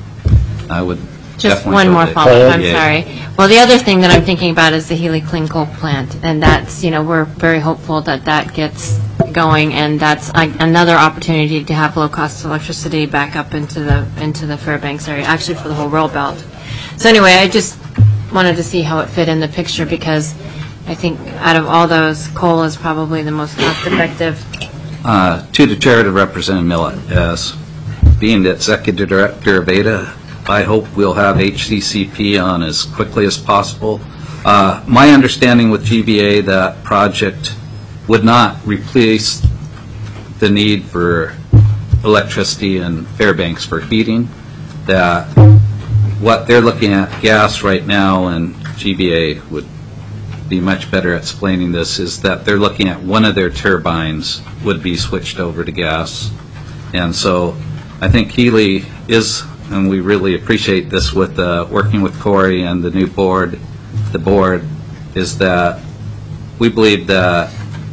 I would Just definitely one go more to follow-up, I'm A E A. sorry. Well, the other thing that I'm thinking about is the Healy Clean Coal Plant, and that's, you know, we're very hopeful that that gets going, and that's a- another opportunity to have low-cost electricity back up into the into the Fairbanks area, actually for the whole Rural Belt. So anyway, I just wanted to see how it fit in the picture, because I think out of all those, coal is probably the most cost-effective. Uh, To the chair, to Representative Millett, as being the executive director of A D A, I hope we'll have H C C P on as quickly as possible. Uh, my understanding with G B A, that project would not replace the need for electricity in Fairbanks for heating, that what they're looking at, gas right now, and G B A would be much better at explaining this, is that they're looking at one of their turbines would be switched over to gas. And so I think Healy is, and we really appreciate this with uh, working with Corey and the new board, the board, is that we believe that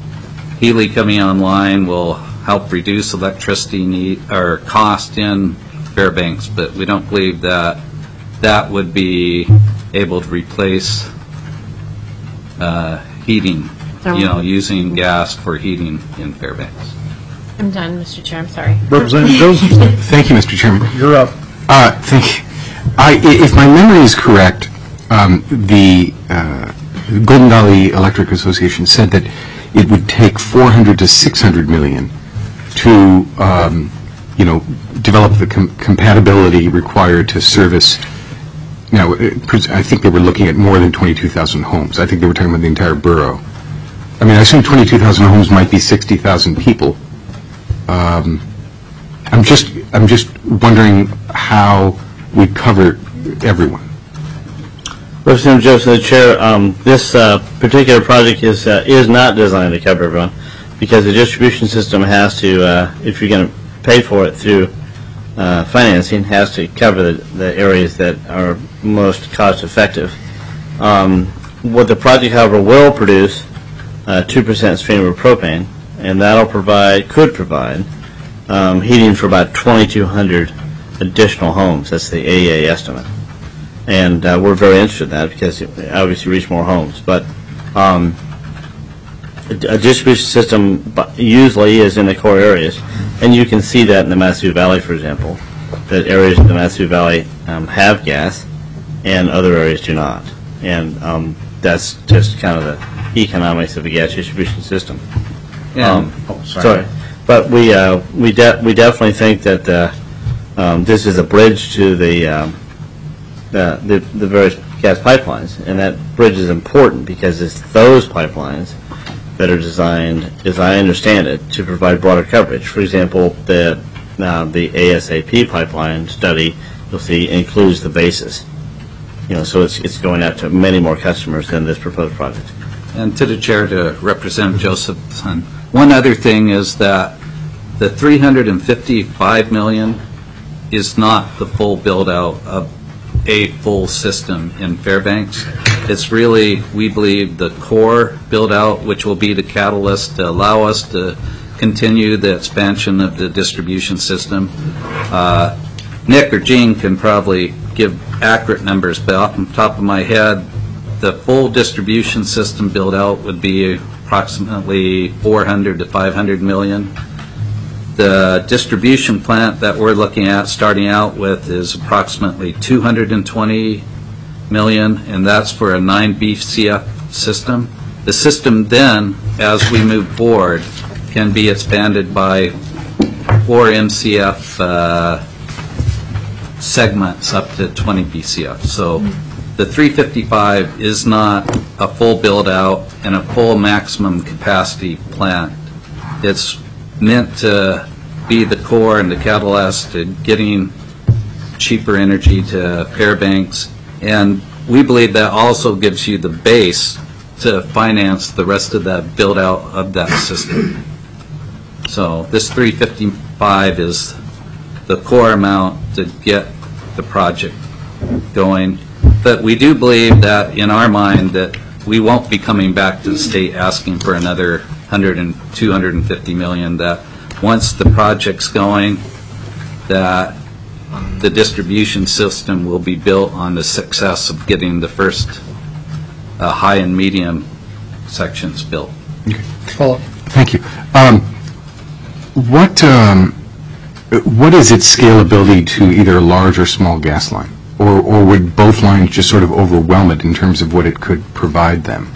Healy coming online will help reduce electricity need or cost in Fairbanks, but we don't believe that that would be able to replace uh, heating, you know, using gas for heating in Fairbanks. I'm done, Mister Chair, I'm sorry. Representative Joseph, Thank you, Mister Chairman. you're up. Uh, thank you. I, i- if my memory is correct, um, the uh, Golden Valley Electric Association said that it would take four hundred to six hundred million to, um, you know, develop the com- compatibility required to service. Now, it pres- I think they were looking at more than twenty-two thousand homes. I think they were talking about the entire borough. I mean, I assume twenty-two thousand homes might be sixty thousand people. Um, I'm just, I'm just wondering how we cover everyone? Representative Joseph, the Chair, um, this uh, particular project is uh, is not designed to cover everyone, because the distribution system has to, uh, if you're going to pay for it through uh, financing, has to cover the, the areas that are most cost effective. Um, what the project, however, will produce uh, two percent stream of propane, and that'll provide, could provide, um, heating for about twenty-two hundred additional homes. That's the A E A estimate. And uh, we're very interested in that because it obviously reach more homes. But um, a, a distribution system bu- usually is in the core areas, and you can see that in the Matsu Valley, for example, that areas of the Matsu Valley um, have gas and other areas do not. And um, that's just kind of the economics of a gas distribution system. Um, oh, sorry. But we uh, we de- we definitely think that uh, um, this is a bridge to the um, the, the the various gas pipelines, and that bridge is important because it's those pipelines that are designed, as I understand it, to provide broader coverage. For example, the uh, the ASAP pipeline study you'll see includes the basis. You know, so it's it's going out to many more customers than this proposed project. And to the chair, to Representative Josephson, one other thing is that the three hundred fifty-five million dollars is not the full build-out of a full system in Fairbanks. It's really, we believe, the core build-out, which will be the catalyst to allow us to continue the expansion of the distribution system. Uh, Nick or Gene can probably give accurate numbers, but off the top of my head, the full distribution system build-out would be approximately four hundred to five hundred million. The distribution plant that we're looking at starting out with is approximately two hundred twenty million, and that's for a nine B C F system. The system then, as we move forward, can be expanded by four M C F uh, segments up to twenty B C F. So the three fifty-five is not a full build-out and a full maximum capacity plant. It's meant to be the core and the catalyst to getting cheaper energy to Fairbanks, and we believe that also gives you the base to finance the rest of that build-out of that system. So this three fifty-five is the core amount to get the project going, but we do believe that in our mind that we won't be coming back to the state asking for another one hundred and two hundred fifty million, that once the project's going, that the distribution system will be built on the success of getting the first uh, high and medium sections built. Okay. Thank you. Um, what um, what is its scalability to either a large or small gas line? Or, or would both lines just sort of overwhelm it in terms of what it could provide them?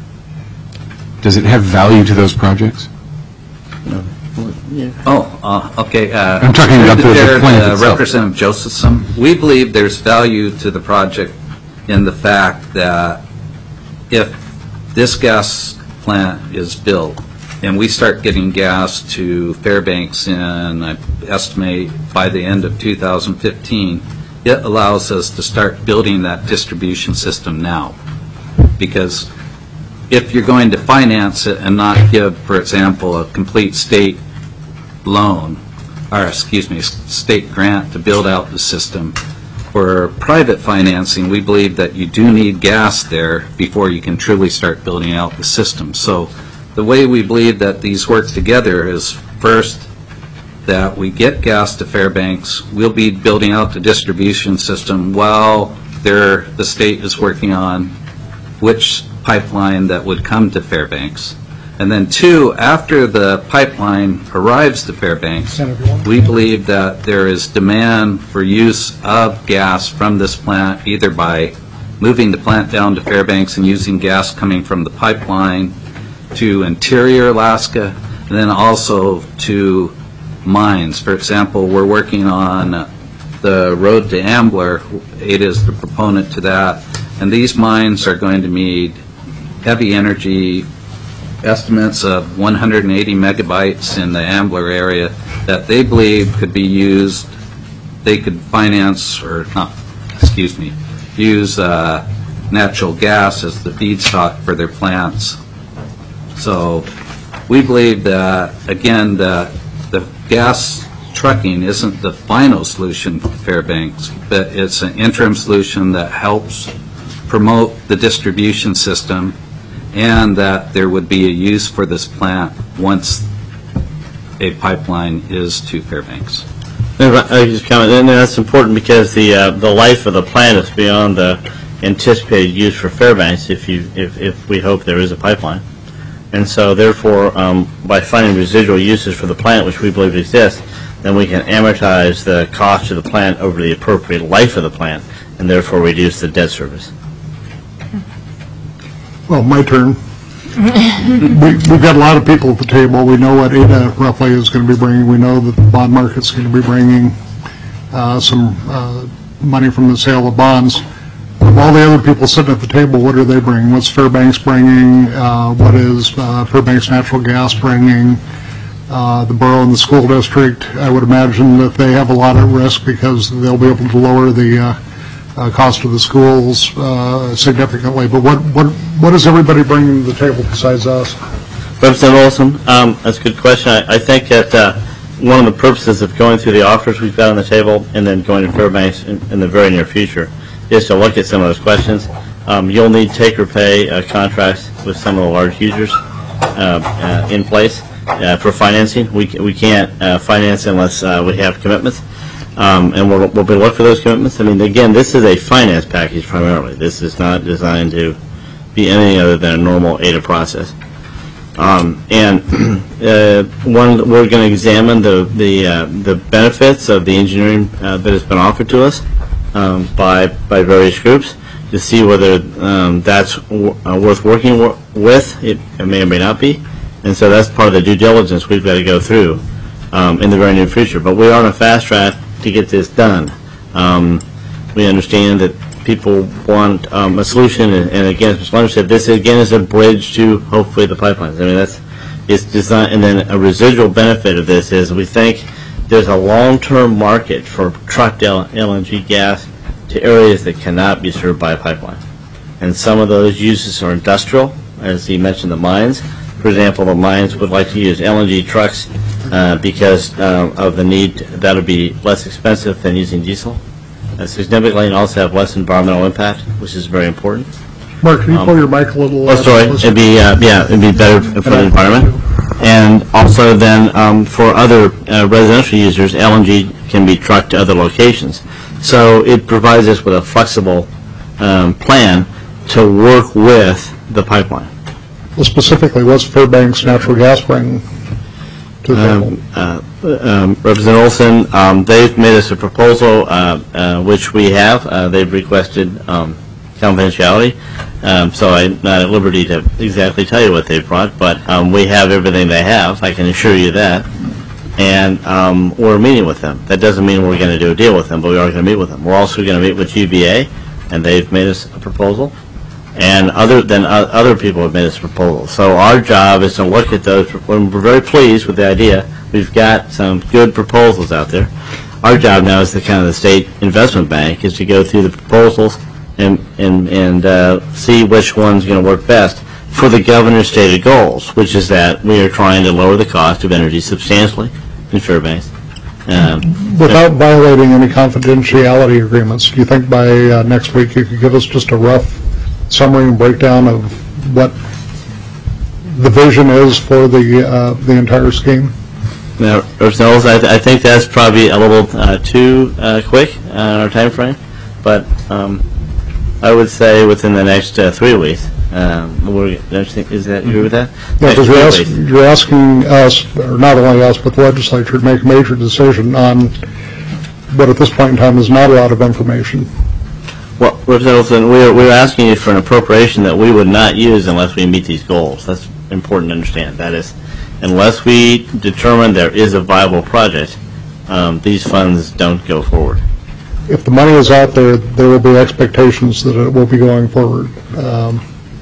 Does it have value to those projects? No. Yeah. Oh, uh, okay. Uh, I'm talking about the, the plant uh, itself. Representative Josephson, we believe there's value to the project in the fact that if this gas plant is built and we start getting gas to Fairbanks in, I estimate, by the end of two thousand fifteen, it allows us to start building that distribution system now. Because if you're going to finance it and not give, for example, a complete state loan, or excuse me, state grant to build out the system, for private financing, we believe that you do need gas there before you can truly start building out the system. So the way we believe that these work together is, first, that we get gas to Fairbanks. We'll be building out the distribution system while there, the state is working on which pipeline that would come to Fairbanks. And then two, after the pipeline arrives to Fairbanks, we believe that there is demand for use of gas from this plant, either by moving the plant down to Fairbanks and using gas coming from the pipeline to interior Alaska, and then also to mines. For example, we're working on the road to Ambler. Ada is the proponent to that. And these mines are going to need heavy energy estimates of one hundred eighty megabytes in the Ambler area that they believe could be used, they could finance, or not, excuse me, use uh, natural gas as the feedstock for their plants. So we believe that, again, the, the gas trucking isn't the final solution for Fairbanks, but it's an interim solution that helps promote the distribution system, and that there would be a use for this plant once a pipeline is to Fairbanks. I just comment, and that's important because the uh, the life of the plant is beyond the anticipated use for Fairbanks if you if, if we hope there is a pipeline. And so therefore, um, by finding residual uses for the plant, which we believe exists, then we can amortize the cost of the plant over the appropriate life of the plant, and therefore reduce the debt service. Well, my turn. we, we've got a lot of people at the table. We know what A D A roughly is going to be bringing. We know that the bond market's going to be bringing uh, some uh, money from the sale of bonds. Of all the other people sitting at the table, what are they bringing? What's Fairbanks bringing? Uh, what is uh, Fairbanks Natural Gas bringing? Uh, the borough and the school district, I would imagine that they have a lot at risk because they'll be able to lower the uh, uh, cost of the schools uh, significantly. But what, what, what is everybody bringing to the table besides us? Representative Olson, um, that's a good question. I, I think that uh, one of the purposes of going through the offers we've got on the table and then going to Fairbanks in, in the very near future is to look at some of those questions. Um, you'll need take-or-pay uh, contracts with some of the large users uh, uh, in place uh, for financing. We, we can't uh, finance unless uh, we have commitments. Um, and we'll, we'll be looking for those commitments. I mean, again, this is a finance package primarily. This is not designed to be anything other than a normal A D A process. Um, and uh, one, we're going to examine the the uh, the benefits of the engineering uh, that has been offered to us um, by by various groups to see whether um, that's w uh, worth working w with. It, it may or may not be, and so that's part of the due diligence we've got to go through um, in the very near future. But we are on a fast track to get this done. Um, we understand that people want um, a solution, and, and again, as Mister Leonard said, this again is a bridge to hopefully the pipelines. I mean, that's it's designed, and then a residual benefit of this is we think there's a long-term market for trucked L N G gas to areas that cannot be served by a pipeline, and some of those uses are industrial, as he mentioned, the mines. For example, the mines would like to use L N G trucks uh, because uh, of the need. That would be less expensive than using diesel. Uh, significantly, and also have less environmental impact, which is very important. Mark, can you Um, pull your mic a little? Oh, sorry. It'd be uh, yeah, it'd be better for the environment. And also, then um, for other uh, residential users, L N G can be trucked to other locations. So it provides us with a flexible um, plan to work with the pipeline. Well, specifically, what's Fairbanks Natural Gas bringing to the table? Um, uh, um, Representative Olson, um, they've made us a proposal, uh, uh, which we have. Uh, they've requested um, confidentiality, um, so I'm not at liberty to exactly tell you what they've brought, but um, we have everything they have, I can assure you that, and um, we're meeting with them. That doesn't mean we're going to do a deal with them, but we are going to meet with them. We're also going to meet with U V A, and they've made us a proposal, and other than uh, other people have made us a proposal. So our job is to look at those. We're very pleased with the idea. We've got some good proposals out there. Our job now as the kind of the state investment bank is to go through the proposals and and and uh, see which one's going to work best for the governor's stated goals, which is that we are trying to lower the cost of energy substantially in Fairbanks. Um, Without violating any confidentiality agreements, do you think by uh, next week you could give us just a rough summary and breakdown of what the vision is for the uh, the entire scheme? Now, Representative, I, th I think that's probably a little uh, too uh, quick uh, in our time frame, but um, I would say within the next uh, three weeks. Um, we're, is that you agree with that? Yeah, Next because you're, three ask, weeks. you're asking us, or not only us, but the legislature to make a major decision on what at this point in time is not a lot of information. Well, Representative Olson, we're, we're asking you for an appropriation that we would not use unless we meet these goals. That's important to understand. That is, unless we determine there is a viable project, um, these funds don't go forward. If the money is out there, there will be expectations that it will be going forward. Um,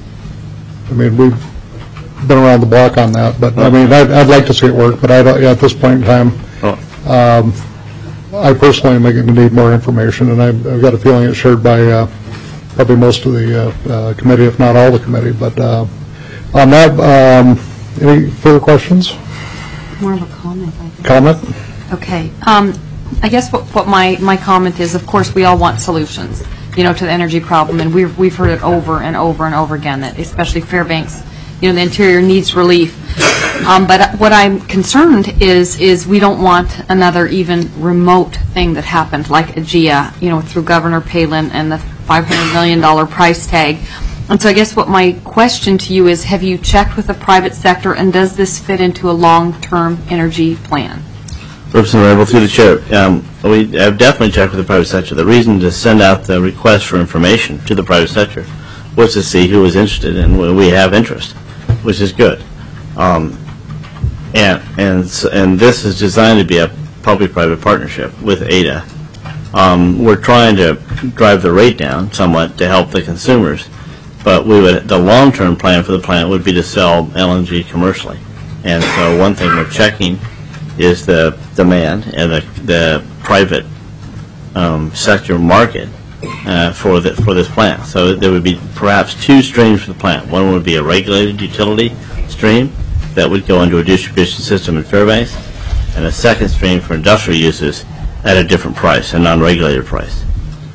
I mean, we've been around the block on that, but I mean, I'd, I'd like to see it work, but I don't, yeah, at this point in time, um, I personally am going to need more information, and I've, I've got a feeling it's shared by uh, probably most of the uh, uh, committee, if not all the committee. But uh, on that, um, any further questions? More of a comment, I think. Comment? Okay. Um, I guess what, what my, my comment is, of course, we all want solutions, you know, to the energy problem, and we've, we've heard it over and over and over again, that especially Fairbanks, you know, the interior needs relief. Um, but what I'm concerned is, is we don't want another even remote thing that happened, like AGEA, you know, through Governor Palin and the five hundred million dollars price tag. And so I guess what my question to you is, have you checked with the private sector, and does this fit into a long-term energy plan? Representative Randall, through the chair, um, we have definitely checked with the private sector. The reason to send out the request for information to the private sector was to see who was interested, and we have interest, which is good. Um, and and and this is designed to be a public-private partnership with A D A. Um, we're trying to drive the rate down somewhat to help the consumers, but we would the long-term plan for the plant would be to sell L N G commercially. And so one thing we're checking is the demand and the, the private um, sector market uh, for the, for this plant. So there would be perhaps two streams for the plant. One would be a regulated utility stream that would go into a distribution system in Fairbanks, and a second stream for industrial uses at a different price, a non-regulated price.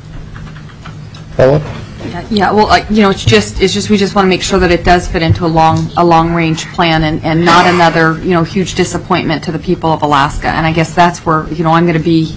Philip? Yeah, yeah, well, uh, you know, it's just, it's just, we just want to make sure that it does fit into a long, a long-range plan, and, and not another, you know, huge disappointment to the people of Alaska. And I guess that's where, you know, I'm going to be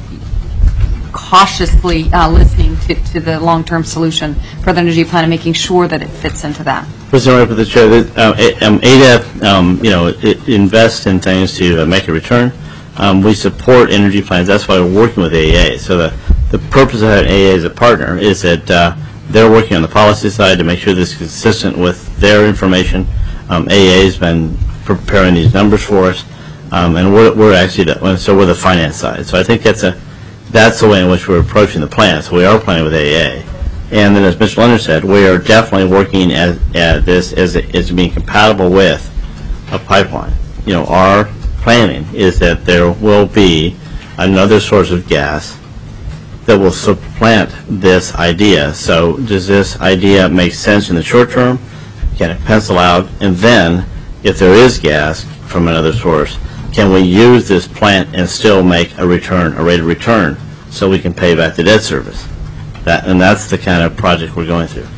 cautiously uh, listening to, to the long-term solution for the energy plan and making sure that it fits into that. President, for the chair, uh, um, A D A, um, you know, it invests in things to uh, make a return. Um, we support energy plans. That's why we're working with A E A. So the, the purpose of having A E A as a partner is that uh, they're working on the policy side to make sure this is consistent with their information. Um, A E A has been preparing these numbers for us, um, and we're, we're actually, the, so we're the finance side. So I think that's a that's the way in which we're approaching the plan. So we are planning with A E A. And then as Mister Leonard said, we are definitely working at, at this as, as being compatible with a pipeline. You know, our planning is that there will be another source of gas that will supplant this idea. So does this idea make sense in the short term? Can it pencil out? And then, if there is gas from another source, can we use this plant and still make a return, a rate of return, so we can pay back the debt service? That, and that's the kind of project we're going through.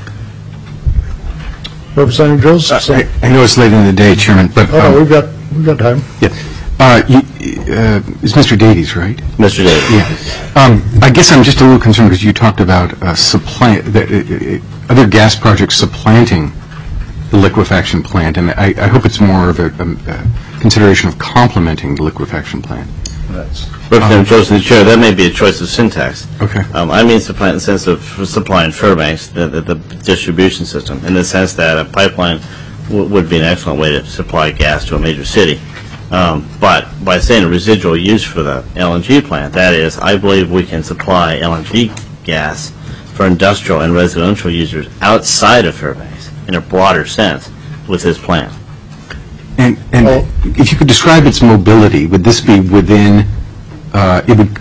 Representative Joseph? I, I know it's late in the day, Chairman, but... Oh, um, no, we've got, we've got time. Yeah. Uh, you, uh, it's Mister Davies, right? Mister Davies. Yeah. Um, I guess I'm just a little concerned because you talked about uh, supplant, the, uh, uh, other gas projects supplanting the liquefaction plant, and I, I hope it's more of a, a, a consideration of complementing the liquefaction plant. That's Representative um, Joseph, the chair, that may be a choice of syntax. Okay. Um, I mean supply in the sense of supplying Fairbanks, the, the, the distribution system, in the sense that a pipeline w would be an excellent way to supply gas to a major city. Um, but by saying a residual use for the L N G plant, that is, I believe we can supply L N G gas for industrial and residential users outside of Fairbanks in a broader sense with this plant. And, and Well- if you could describe its mobility, would this be within, uh, it would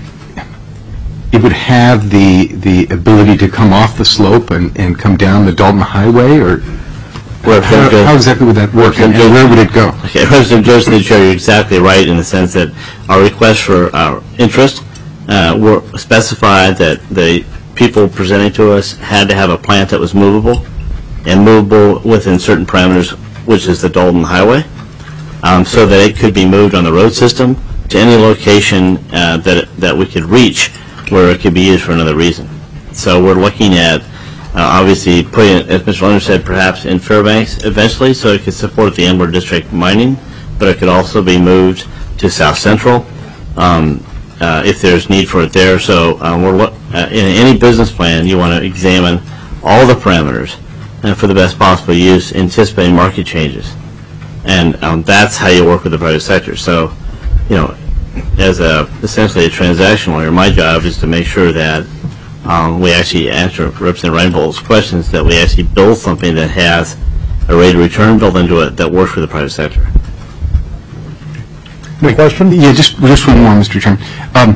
it would have the the ability to come off the slope and, and come down the Dalton Highway, or how, how exactly would that work, and, and where would it go? Okay, Representative Joseph, the chair, you're exactly right in the sense that our request for our interest uh, were specified that the people presenting to us had to have a plant that was movable, and movable within certain parameters, which is the Dalton Highway, um, so that it could be moved on the road system to any location uh, that, that we could reach where it could be used for another reason. So we're looking at Uh, obviously, putting it, as Mister Leonard said, perhaps in Fairbanks eventually, so it could support the Ambler District mining, but it could also be moved to South Central um, uh, if there's need for it there. So um, we're lo- uh, in any business plan, you want to examine all the parameters and for the best possible use, anticipating market changes, and um, that's how you work with the private sector. So, you know, as a essentially a transaction lawyer, my job is to make sure that Um, we actually answer Representative Reinbold's questions, that we actually build something that has a rate of return built into it that works for the private sector. Any question? Yeah, just just one more, Mister Chairman. Um,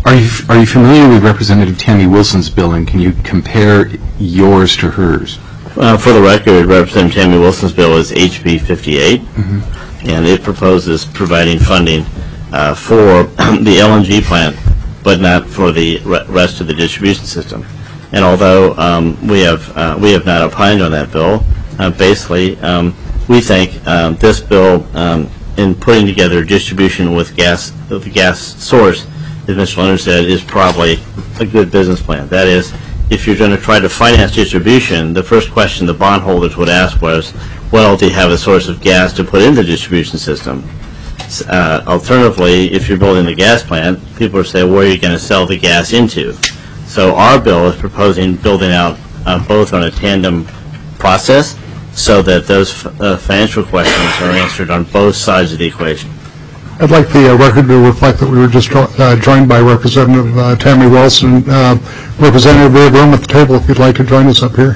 Are you are you familiar with Representative Tammy Wilson's bill, and can you compare yours to hers? Uh, for the record, Representative Tammy Wilson's bill is H B fifty-eight, Mm-hmm. and it proposes providing funding uh, for the L N G plant, but not for the re- rest of the distribution system. And although um, we have uh, we have not opined on that bill, uh, basically um, we think um, this bill, um, in putting together distribution with gas, with the gas source, as Mister Leonard said, is probably a good business plan. That is, if you're going to try to finance distribution, the first question the bondholders would ask was, well, do you have a source of gas to put in the distribution system? Uh, alternatively, if you're building the gas plant, people are saying, where are you going to sell the gas into? So our bill is proposing building out uh, both on a tandem process so that those f- uh, financial questions are answered on both sides of the equation. I'd like the uh, record to reflect that we were just jo- uh, joined by Representative uh, Tammy Wilson. Uh, Representative, we have room at the table if you'd like to join us up here.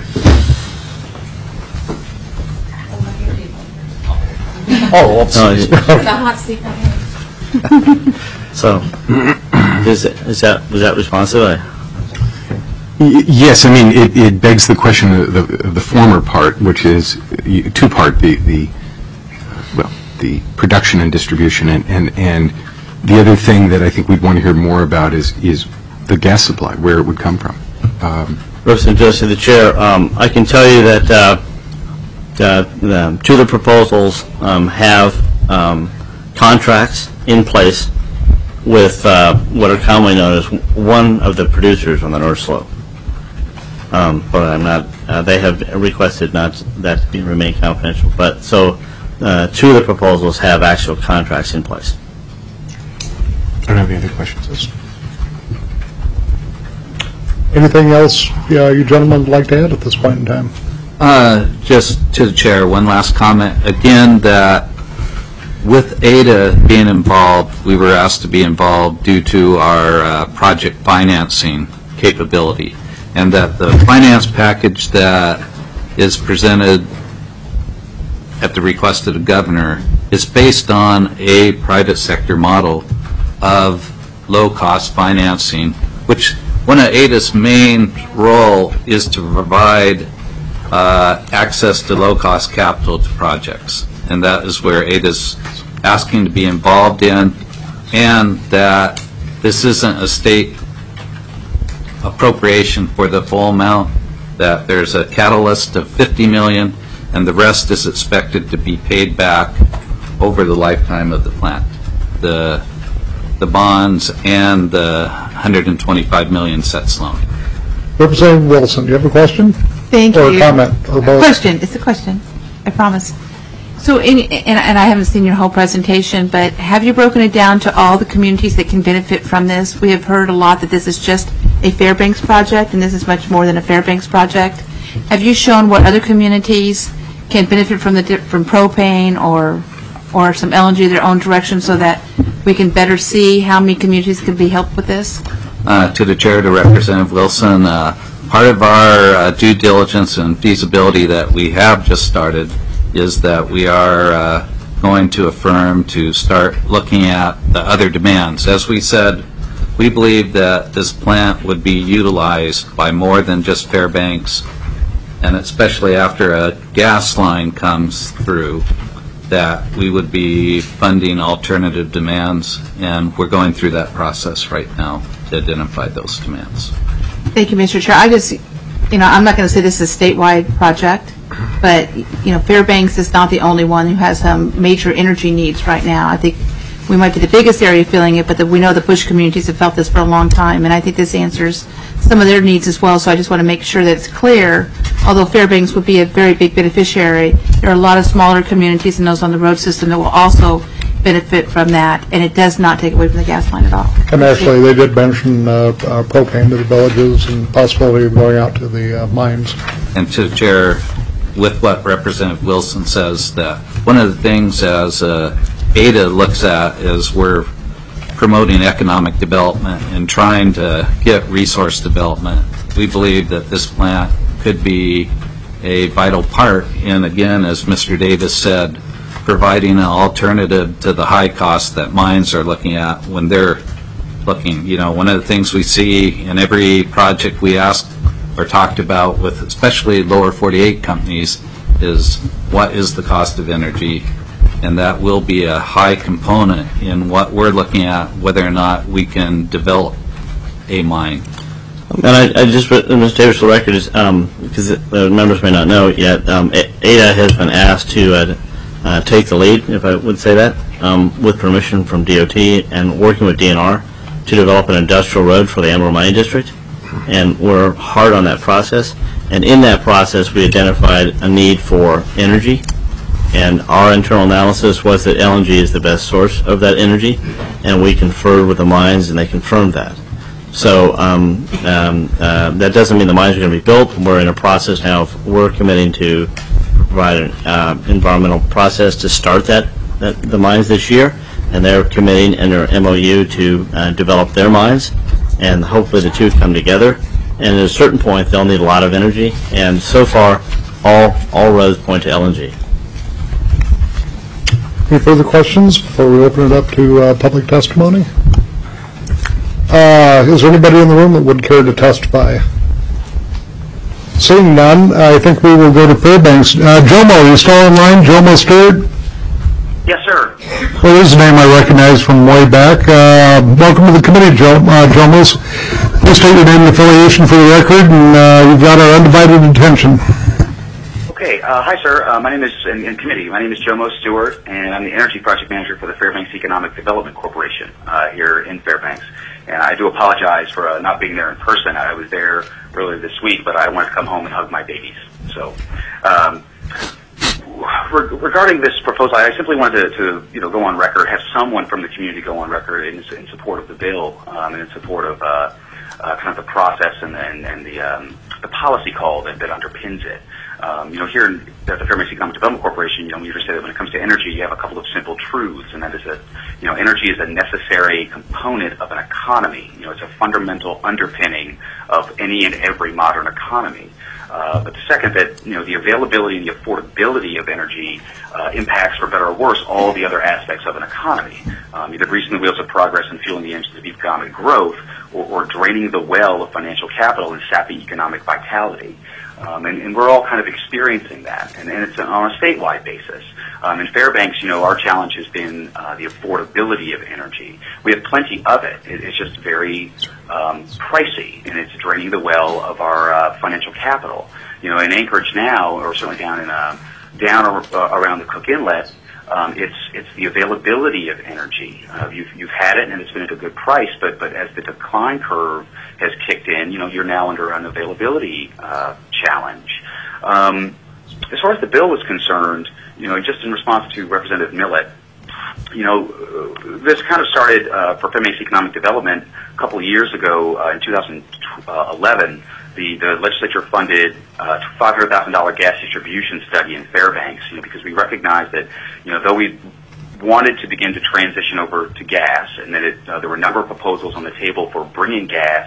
Oh, Uh, The hot seat right here. so, is, it, is that was that responsive? I, Y- Yes, I mean, it, it begs the question of the, of the former part, which is y- two-part, the, the, well, the production and distribution, and, and, and the other thing that I think we'd want to hear more about is, is the gas supply, where it would come from. Um, Representative Joseph, the chair, um, I can tell you that uh, uh, the, two of the proposals um, have um, contracts in place with uh, what are commonly known as one of the producers on the North Slope. Um, but I'm not. Uh, they have requested not that to be remain confidential. But so, uh, two of the proposals have actual contracts in place. I don't have any other questions. Anything else uh, you gentlemen would like to add at this point in time? Uh, Just to the chair, one last comment. Again, that with A D A being involved, we were asked to be involved due to our uh, project financing capability, and that the finance package that is presented at the request of the governor is based on a private sector model of low-cost financing, which one of A D A's main role is to provide uh, access to low-cost capital to projects. And that is where A D A's asking to be involved in, and that this isn't a state appropriation for the full amount, that there's a catalyst of fifty million dollars, and the rest is expected to be paid back over the lifetime of the plant. The the bonds and the one hundred twenty-five million dollars sets loan. Representative Wilson, do you have a question? Thank Or a you. comment, or both? Question, it's a question, I promise. So, in, and, and I haven't seen your whole presentation, but have you broken it down to all the communities that can benefit from this? We have heard a lot that this is just a Fairbanks project, and this is much more than a Fairbanks project. Have you shown what other communities can benefit from the di- from propane or or some L N G their own direction, so that we can better see how many communities can be helped with this? Uh, to the chair, to Representative Wilson, uh, part of our uh, due diligence and feasibility that we have just started is that we are uh, going to affirm to start looking at the other demands. As we said, we believe that this plant would be utilized by more than just Fairbanks, and especially after a gas line comes through, that we would be funding alternative demands, and we're going through that process right now to identify those demands. Thank you, Mister Chair. I just, you know, I'm not going to say this is a statewide project, but, you know, Fairbanks is not the only one who has some major energy needs right now. I think we might be the biggest area feeling it, but the, we know the bush communities have felt this for a long time, and I think this answers some of their needs as well. So I just want to make sure that it's clear, although Fairbanks would be a very big beneficiary, there are a lot of smaller communities and those on the road system that will also benefit from that, and it does not take away from the gas line at all. And actually, they did mention uh, uh, propane to the villages and possibility of going out to the uh, mines. And to the chair, with what Representative Wilson says, that one of the things as uh, A D A looks at is we're promoting economic development and trying to get resource development. We believe that this plant could be a vital part in, again, as Mister Davis said, providing an alternative to the high cost that mines are looking at when they're looking. You know, one of the things we see in every project we ask or talked about with especially lower forty-eight companies is what is the cost of energy, and that will be a high component in what we're looking at, whether or not we can develop a mine. And I, I just, Mister Davis, for the record, is um, because the members may not know yet, um, A D A has been asked to uh, uh, take the lead, if I would say that, um, with permission from D O T and working with D N R to develop an industrial road for the Amarillo Mining District. And we're hard on that process. And in that process, we identified a need for energy. And our internal analysis was that L N G is the best source of that energy. And we conferred with the mines, and they confirmed that. So um, um, uh, that doesn't mean the mines are going to be built. We're in a process now of we're committing to provide an uh, environmental process to start that, that the mines this year, and they're committing under M O U to uh, develop their mines, and hopefully the two come together. And at a certain point, they'll need a lot of energy. And so far, all all roads point to L N G. Any further questions before we open it up to uh, public testimony? Uh, is there anybody in the room that would care to testify? Seeing none, I think we will go to Fairbanks. Uh, Jomo, are you still online? Jomo Stewart? Yes, sir. Well, this is a name I recognize from way back. Uh, welcome to the committee, jo uh, Jomos. Please state your name and affiliation for the record, and uh, you've got our undivided attention. Okay. Uh, hi, sir. Uh, my name is, in, in committee, my name is Jomo Stewart, and I'm the Energy Project Manager for the Fairbanks Economic Development Corporation uh, here in Fairbanks. And I do apologize for uh, not being there in person. I was there earlier this week, but I wanted to come home and hug my babies. So, um, re regarding this proposal, I simply wanted to, to, you know, go on record, have someone from the community go on record in, in support of the bill um, and in support of uh, uh, kind of the process and, and, and the, um, the policy call that, that underpins it. Um, you know, here in, at the Fairbanks Economic Development Corporation, you know, we usually say that when it comes to energy, you have a couple of simple truths, and that is that, you know, energy is a necessary component of an economy. You know, it's a fundamental underpinning of any and every modern economy. Uh, but the second, that, you know, the availability and the affordability of energy uh, impacts, for better or worse, all the other aspects of an economy. Um, either greasing the wheels of progress and fueling the engines of economic growth, or, or draining the well of financial capital and sapping economic vitality. Um, and, and we're all kind of experiencing that, and, and it's on a statewide basis. Um, in Fairbanks, you know, our challenge has been uh, the affordability of energy. We have plenty of it. it it's just very um, pricey, and it's draining the well of our uh, financial capital. You know, in Anchorage now, or certainly down in uh, down ar uh, around the Cook Inlet, um, it's it's the availability of energy. Uh, you've you've had it, and it's been at a good price, but but as the decline curve has kicked in, you know, you're now under an availability uh, challenge. Um, as far as the bill is concerned, you know, just in response to Representative Millett, you know, uh, this kind of started uh, for Fairbanks Economic Development a couple of years ago uh, in two thousand eleven. The, the legislature funded a five hundred thousand dollar gas distribution study in Fairbanks, you know, because we recognized that, you know, though we wanted to begin to transition over to gas, and that it, uh, there were a number of proposals on the table for bringing gas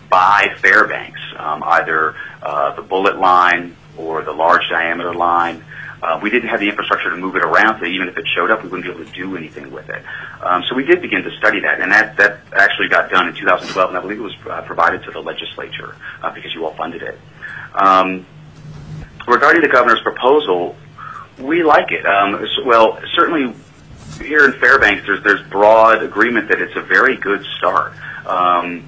by Fairbanks, um, either uh, the bullet line or the large diameter line. Uh, we didn't have the infrastructure to move it around, so even if it showed up, we wouldn't be able to do anything with it. Um, so we did begin to study that, and that, that actually got done in two thousand twelve, and I believe it was uh, provided to the legislature uh, because you all funded it. Um, regarding the governor's proposal, we like it. Um, well, certainly here in Fairbanks, there's, there's broad agreement that it's a very good start. Um,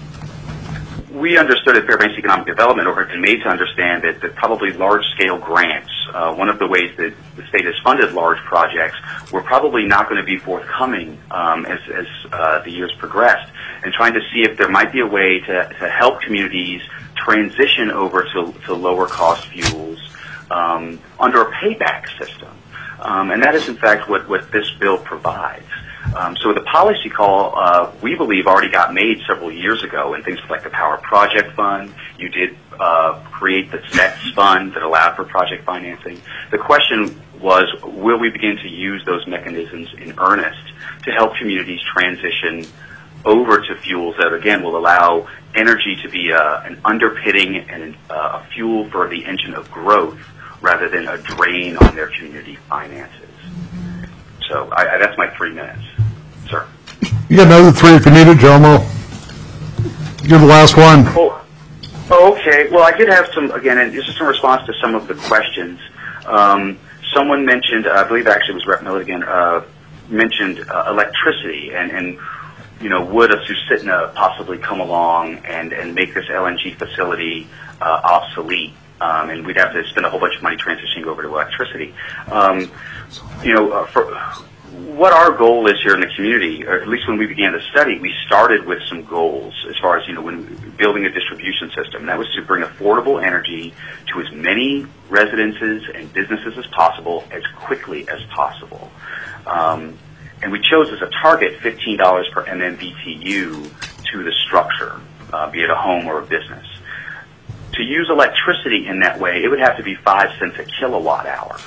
we understood at Fairbanks Economic Development, or have been made to understand, that, that probably large-scale grants, uh, one of the ways that the state has funded large projects, were probably not going to be forthcoming um, as, as uh, the years progressed, and trying to see if there might be a way to, to help communities transition over to, to lower-cost fuels um, under a payback system. Um, and that is, in fact, what, what this bill provides. Um, so the policy call, uh, we believe, already got made several years ago in things like the Power Project Fund. You did uh, create the S E T S Fund that allowed for project financing. The question was, will we begin to use those mechanisms in earnest to help communities transition over to fuels that, again, will allow energy to be uh, an underpinning and uh, a fuel for the engine of growth rather than a drain on their community finances. So I, I, that's my three minutes, sir. You got another three if you need it, Jomo. You're the last one. Oh, oh, okay. Well, I did have some, again, and this is in response to some of the questions. Um, someone mentioned, I believe actually it was Rep Milligan, uh, mentioned uh, electricity, and, and, you know, would a Susitna possibly come along and, and make this L N G facility uh, obsolete? Um, and we'd have to spend a whole bunch of money transitioning over to electricity. Um, you know, uh, for what our goal is here in the community, or at least when we began the study, we started with some goals as far as, you know, when building a distribution system. And that was to bring affordable energy to as many residences and businesses as possible as quickly as possible. Um, and we chose as a target fifteen dollars per M M B T U to the structure, uh, be it a home or a business. To use electricity in that way, it would have to be five cents a kilowatt hour.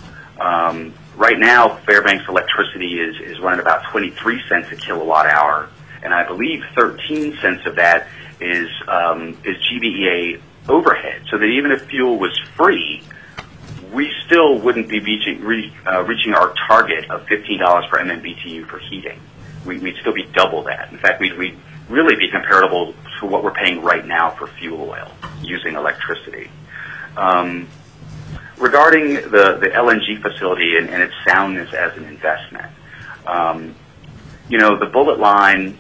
Um, right now, Fairbanks electricity is, is running about twenty-three cents a kilowatt hour, and I believe thirteen cents of that is um, is G B E A overhead. So that even if fuel was free, we still wouldn't be reaching, re, uh, reaching our target of fifteen dollars per M M B T U for heating. We, we'd still be double that. In fact, we'd, we'd really be comparable to what we're paying right now for fuel oil using electricity. Um, regarding the, the L N G facility and, and its soundness as an investment, um, you know, the Bullet Line,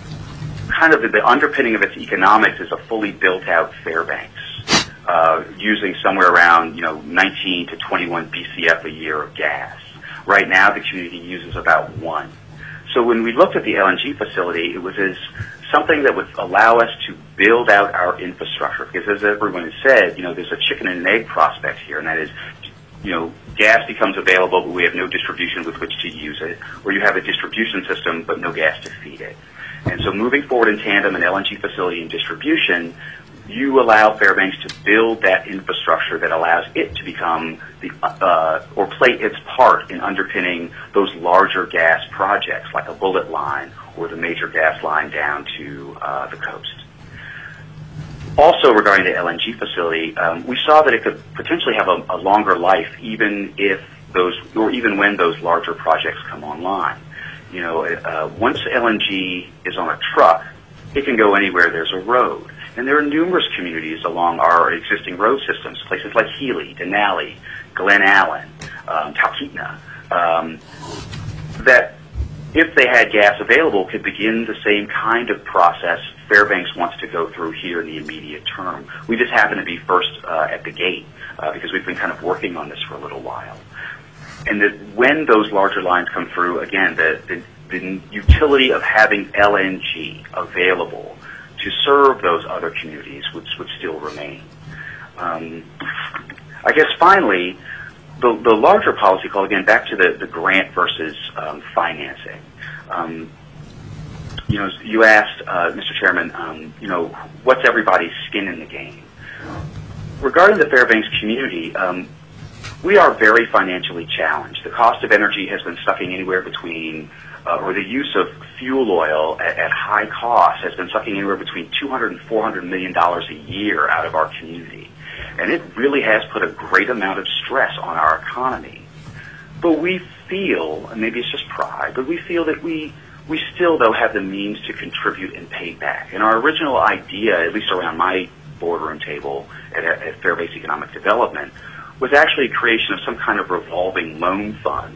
kind of the, the underpinning of its economics is a fully built-out Fairbanks, uh, using somewhere around, you know, nineteen to twenty-one B C F a year of gas. Right now, the community uses about one. So when we looked at the L N G facility, it was as something that would allow us to build out our infrastructure. Because as everyone has said, you know, there's a chicken and an egg prospect here, and that is, you know, gas becomes available, but we have no distribution with which to use it, or you have a distribution system, but no gas to feed it. And so moving forward in tandem, an L N G facility and distribution, you allow Fairbanks to build that infrastructure that allows it to become the, uh, or play its part in underpinning those larger gas projects like a Bullet Line or the major gas line down to uh, the coast. Also regarding the L N G facility, um, we saw that it could potentially have a, a longer life even if those, or even when those larger projects come online. You know, uh, once L N G is on a truck, it can go anywhere there's a road. And there are numerous communities along our existing road systems, places like Healy, Denali, Glen Allen, um, Talkeetna, um, that if they had gas available could begin the same kind of process Fairbanks wants to go through here in the immediate term. We just happen to be first uh, at the gate uh, because we've been kind of working on this for a little while. And that when those larger lines come through, again, the, the, the utility of having L N G available to serve those other communities would, would still remain. Um, I guess finally, the, the larger policy call, again, back to the, the grant versus um, financing. Um, you know, you asked, uh, Mister Chairman, um, you know, what's everybody's skin in the game? Regarding the Fairbanks community, um, we are very financially challenged. The cost of energy has been sucking anywhere between Uh, or the use of fuel oil at, at high cost has been sucking anywhere between two hundred and four hundred million dollars a year out of our community. And it really has put a great amount of stress on our economy. But we feel, and maybe it's just pride, but we feel that we, we still, though, have the means to contribute and pay back. And our original idea, at least around my boardroom table at, at Fairbanks Economic Development, was actually a creation of some kind of revolving loan fund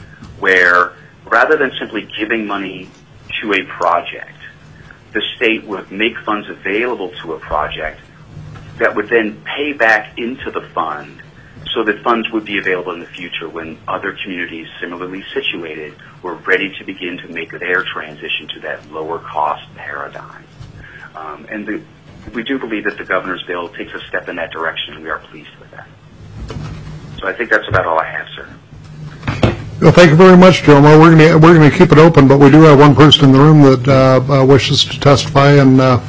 where rather than simply giving money to a project, the state would make funds available to a project that would then pay back into the fund so that funds would be available in the future when other communities similarly situated were ready to begin to make their transition to that lower cost paradigm. Um, and the, we do believe that the governor's bill takes a step in that direction, and we are pleased with that. So I think that's about all I have, sir. Well, thank you very much, Jomo. We're going to we're going to keep it open, but we do have one person in the room that uh, uh, wishes to testify, and uh,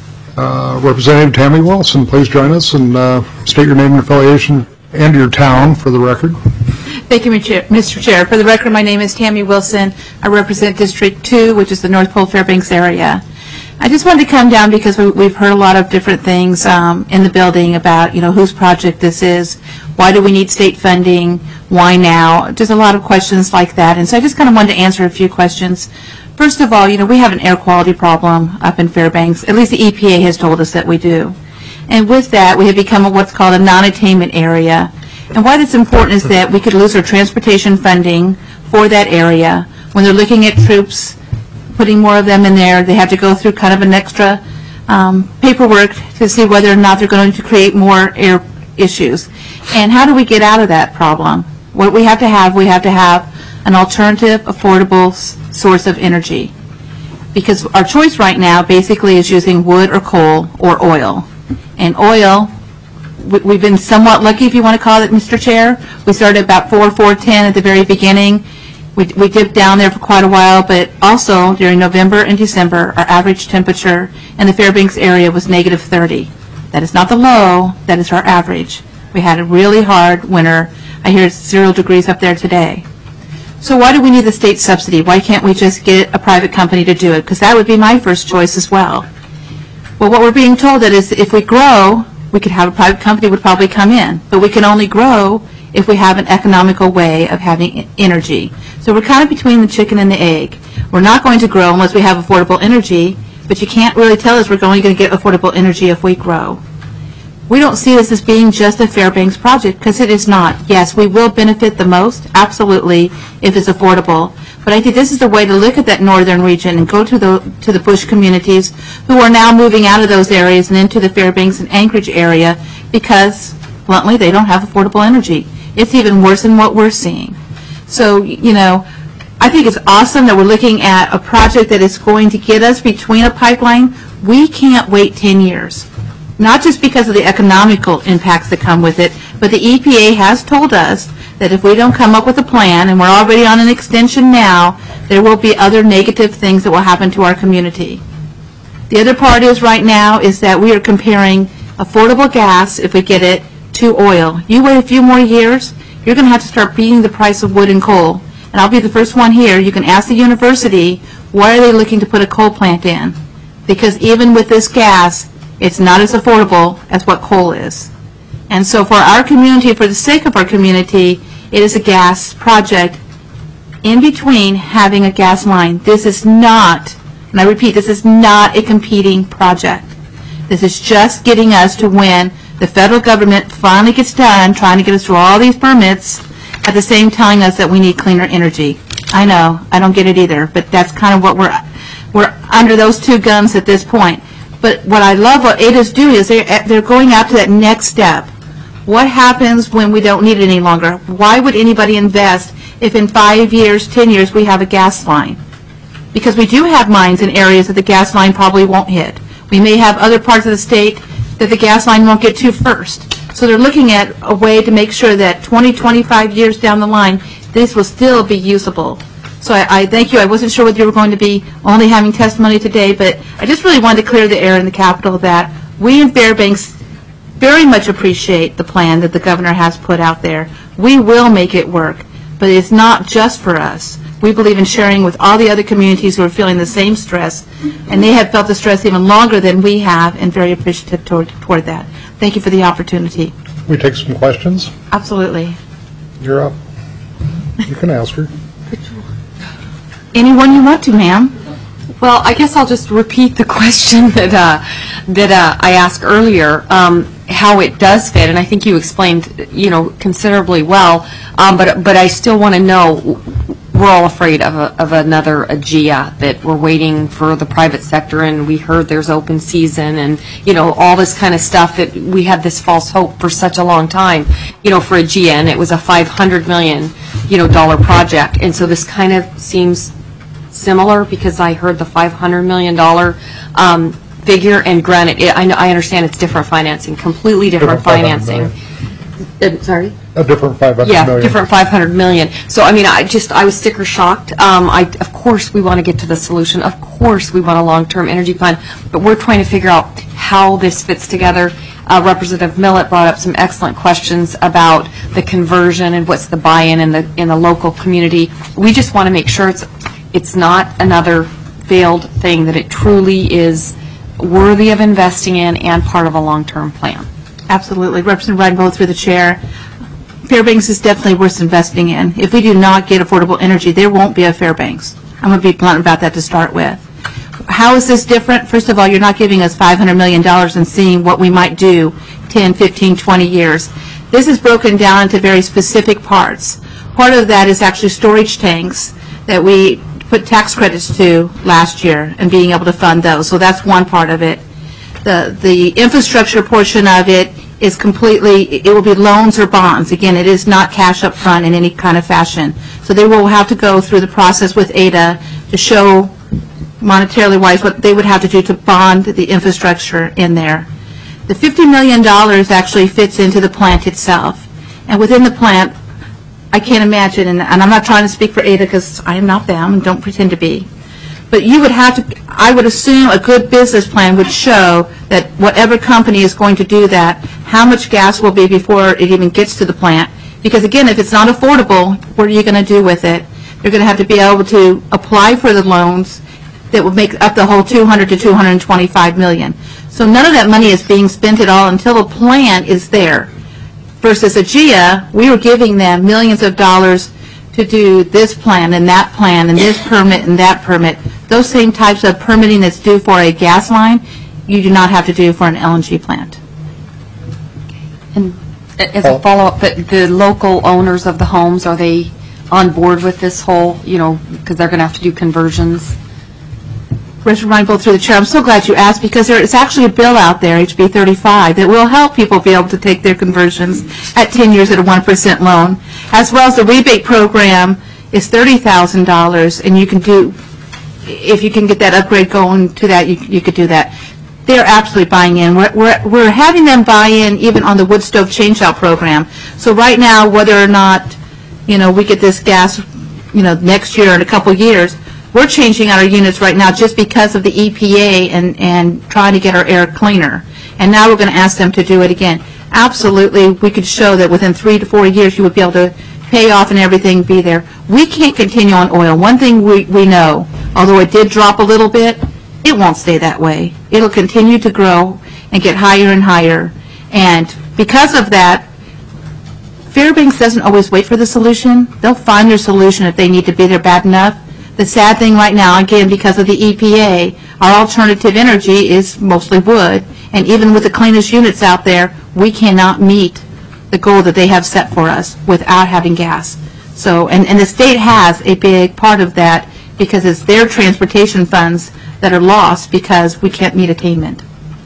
uh, Representative Tammy Wilson, please join us and uh, state your name and affiliation and your town for the record. Thank you, Mister Chair. For the record, my name is Tammy Wilson. I represent District two, which is the North Pole Fairbanks area. I just wanted to come down because we, we've heard a lot of different things um, in the building about, you know, whose project this is, why do we need state funding, why now, just a lot of questions like that. And so I just kind of wanted to answer a few questions First of all, you know, we have an air quality problem up in Fairbanks. At least the E P A has told us that we do. And with that, we have become a, what's called a non-attainment area. And why that's important is that we could lose our transportation funding for that area. When they're looking at troops, putting more of them in there, they have to go through kind of an extra um, paperwork to see whether or not they're going to create more air issues. And how do we get out of that problem? What we have to have, we have to have an alternative, affordable s- source of energy. Because our choice right now basically is using wood or coal or oil. And oil, we- we've been somewhat lucky, if you want to call it, Mister Chair. We started about four, four ten at the very beginning. We, we dipped down there for quite a while, but also during November and December, our average temperature in the Fairbanks area was negative thirty. That is not the low, that is our average. We had a really hard winter. I hear it's zero degrees up there today. So why do we need the state subsidy? Why can't we just get a private company to do it? Because that would be my first choice as well. Well, what we're being told that is if we grow, we could have a private company would probably come in. But we can only grow if we have an economical way of having energy. So we're kind of between the chicken and the egg. We're not going to grow unless we have affordable energy, but you can't really tell us we're only going to get affordable energy if we grow. We don't see this as being just a Fairbanks project because it is not. Yes, we will benefit the most, absolutely, if it's affordable. But I think this is the way to look at that northern region and go to the to the bush communities who are now moving out of those areas and into the Fairbanks and Anchorage area because, bluntly, they don't have affordable energy. It's even worse than what we're seeing. So, you know, I think it's awesome that we're looking at a project that is going to get us between a pipeline. We can't wait ten years. Not just because of the economical impacts that come with it, but the E P A has told us that if we don't come up with a plan, and we're already on an extension now, there will be other negative things that will happen to our community. The other part is right now is that we are comparing affordable gas, if we get it, to oil. You wait a few more years, you're going to have to start beating the price of wood and coal. And I'll be the first one here. You can ask the university, why are they looking to put a coal plant in? Because even with this gas, it's not as affordable as what coal is. And so for our community, for the sake of our community, it is a gas project in between having a gas line. This is not, and I repeat, this is not a competing project. This is just getting us to when the federal government finally gets done trying to get us through all these permits, at the same telling us that we need cleaner energy. I know, I don't get it either, but that's kind of what we're, we're under those two guns at this point. But what I love what A D A is doing is they're, they're going out to that next step. What happens when we don't need it any longer? Why would anybody invest if in five years, ten years, we have a gas line? Because we do have mines in areas that the gas line probably won't hit. We may have other parts of the state that the gas line won't get to first. So they're looking at a way to make sure that twenty, twenty-five years down the line, this will still be usable. So I, I thank you. I wasn't sure whether you were going to be only having testimony today, but I just really wanted to clear the air in the Capitol that we in Fairbanks very much appreciate the plan that the governor has put out there. We will make it work, but it's not just for us. We believe in sharing with all the other communities who are feeling the same stress, and they have felt the stress even longer than we have, and very appreciative toward, toward that. Thank you for the opportunity. We take some questions. Absolutely. You're up. You can ask her. Anyone you want to, ma'am. Well, I guess I'll just repeat the question that uh, that uh, I asked earlier, um, how it does fit, and I think you explained, you know, considerably well. Um, but but I still want to know. We're all afraid of a, of another AGEA, that we're waiting for the private sector, and we heard there's open season, and you know all this kind of stuff. That we had this false hope for such a long time, you know, for AGEA, and it was a five hundred million, you know, dollar project, and so this kind of seems similar because I heard the five hundred million dollar um, figure, and granted, it, I, know, I understand it's different financing, completely different, different financing. Uh, sorry? A different five hundred yeah, million. Yeah, different five hundred million. So, I mean, I just, I was sticker shocked. Um, I, of course, we want to get to the solution. Of course, we want a long-term energy plan, but we're trying to figure out how this fits together. Uh, Representative Millett brought up some excellent questions about the conversion and what's the buy-in in the in the local community. We just want to make sure it's it's not another failed thing, that it truly is worthy of investing in and part of a long-term plan. Absolutely. Representative Reinbold, through the chair. Fairbanks is definitely worth investing in. If we do not get affordable energy, there won't be a Fairbanks. I'm going to be blunt about that to start with. How is this different? First of all, you're not giving us five hundred million dollars and seeing what we might do ten, fifteen, twenty years. This is broken down into very specific parts. Part of that is actually storage tanks that we put tax credits to last year and being able to fund those. So that's one part of it. The, the infrastructure portion of it is completely, it will be loans or bonds. Again, it is not cash up front in any kind of fashion. So they will have to go through the process with A D A to show monetarily wise what they would have to do to bond the infrastructure in there. The fifty million dollars actually fits into the plant itself. And within the plant, I can't imagine, and, and I'm not trying to speak for A D A because I am not them and don't pretend to be, but you would have to, I would assume a good business plan would show that whatever company is going to do that, how much gas will be before it even gets to the plant. Because again, if it's not affordable, what are you going to do with it? You're going to have to be able to apply for the loans that would make up the whole two hundred to two hundred twenty-five million. So none of that money is being spent at all until the plan is there. Versus A G A, we were giving them millions of dollars to do this plan and that plan and this permit and that permit. Those same types of permitting that's due for a gas line, you do not have to do for an L N G plant. And as a follow-up, the, the local owners of the homes, are they on board with this whole, you know, because they're going to have to do conversions? Commissioner Reinbold, through the chair, I'm so glad you asked because there is actually a bill out there, H B thirty-five, that will help people be able to take their conversions at ten years at a one percent loan, as well as the rebate program is thirty thousand dollars, and you can do, if you can get that upgrade going to that, you, you could do that. They're absolutely buying in. We're, we're, we're having them buy in even on the wood stove change-out program. So right now, whether or not, you know, we get this gas, you know, next year or in a couple years, we're changing out our units right now just because of the E P A and, and trying to get our air cleaner. And now we're going to ask them to do it again. Absolutely, we could show that within three to four years you would be able to pay off and everything be there. We can't continue on oil. One thing we, we know, although it did drop a little bit, it won't stay that way. It'll continue to grow and get higher and higher. And because of that, Fairbanks doesn't always wait for the solution. They'll find their solution if they need to be there bad enough. The sad thing right now, again, because of the E P A, our alternative energy is mostly wood. And even with the cleanest units out there, we cannot meet the goal that they have set for us without having gas. So, and, and the state has a big part of that because it's their transportation funds that are lost because we can't meet attainment.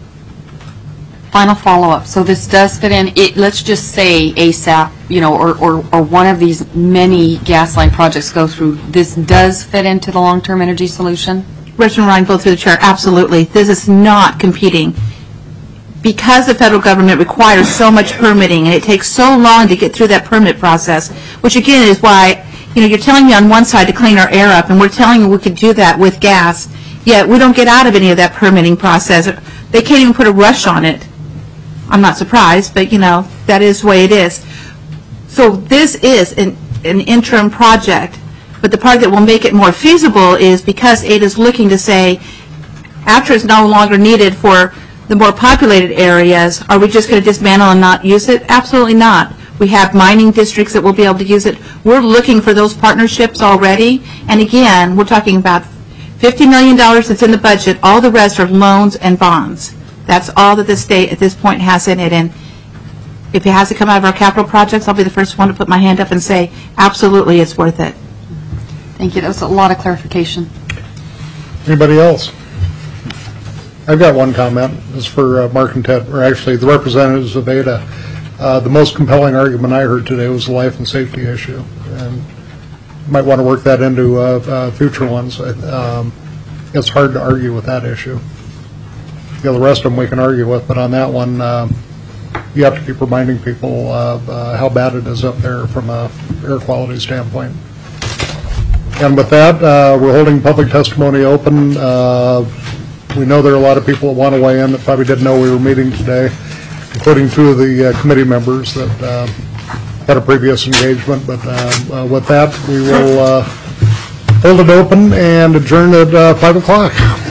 Final follow-up. So this does fit in, it, let's just say ASAP, you know, or, or, or one of these many gas line projects go through. This does fit into the long-term energy solution? Representative Reinbold, through the chair, absolutely. This is not competing. Because the federal government requires so much permitting and it takes so long to get through that permit process, which again is why, you know, you're telling me on one side to clean our air up and we're telling you we could do that with gas, yet we don't get out of any of that permitting process. They can't even put a rush on it. I'm not surprised, but you know, that is the way it is. So this is an, an interim project, but the part that will make it more feasible is because A D A is looking to say, after it's no longer needed for the more populated areas, are we just going to dismantle and not use it? Absolutely not. We have mining districts that will be able to use it. We're looking for those partnerships already, and again, we're talking about fifty million dollars that's in the budget. All the rest are loans and bonds. That's all that the state at this point has in it, and if it has to come out of our capital projects, I'll be the first one to put my hand up and say, absolutely, it's worth it. Thank you. That was a lot of clarification. Anybody else? I've got one comment. This is for uh, Mark and Ted, or actually the representatives of A D A. Uh, the most compelling argument I heard today was the life and safety issue, and you might want to work that into uh, uh, future ones. Um, it's hard to argue with that issue. You know, the rest of them we can argue with, but on that one, uh, you have to keep reminding people uh, uh, how bad it is up there from a air quality standpoint. And with that, uh, we're holding public testimony open. Uh, we know there are a lot of people that want to weigh in that probably didn't know we were meeting today, including two of the uh, committee members that uh, had a previous engagement. But uh, uh, with that, we will uh, hold it open and adjourn at uh, five o'clock.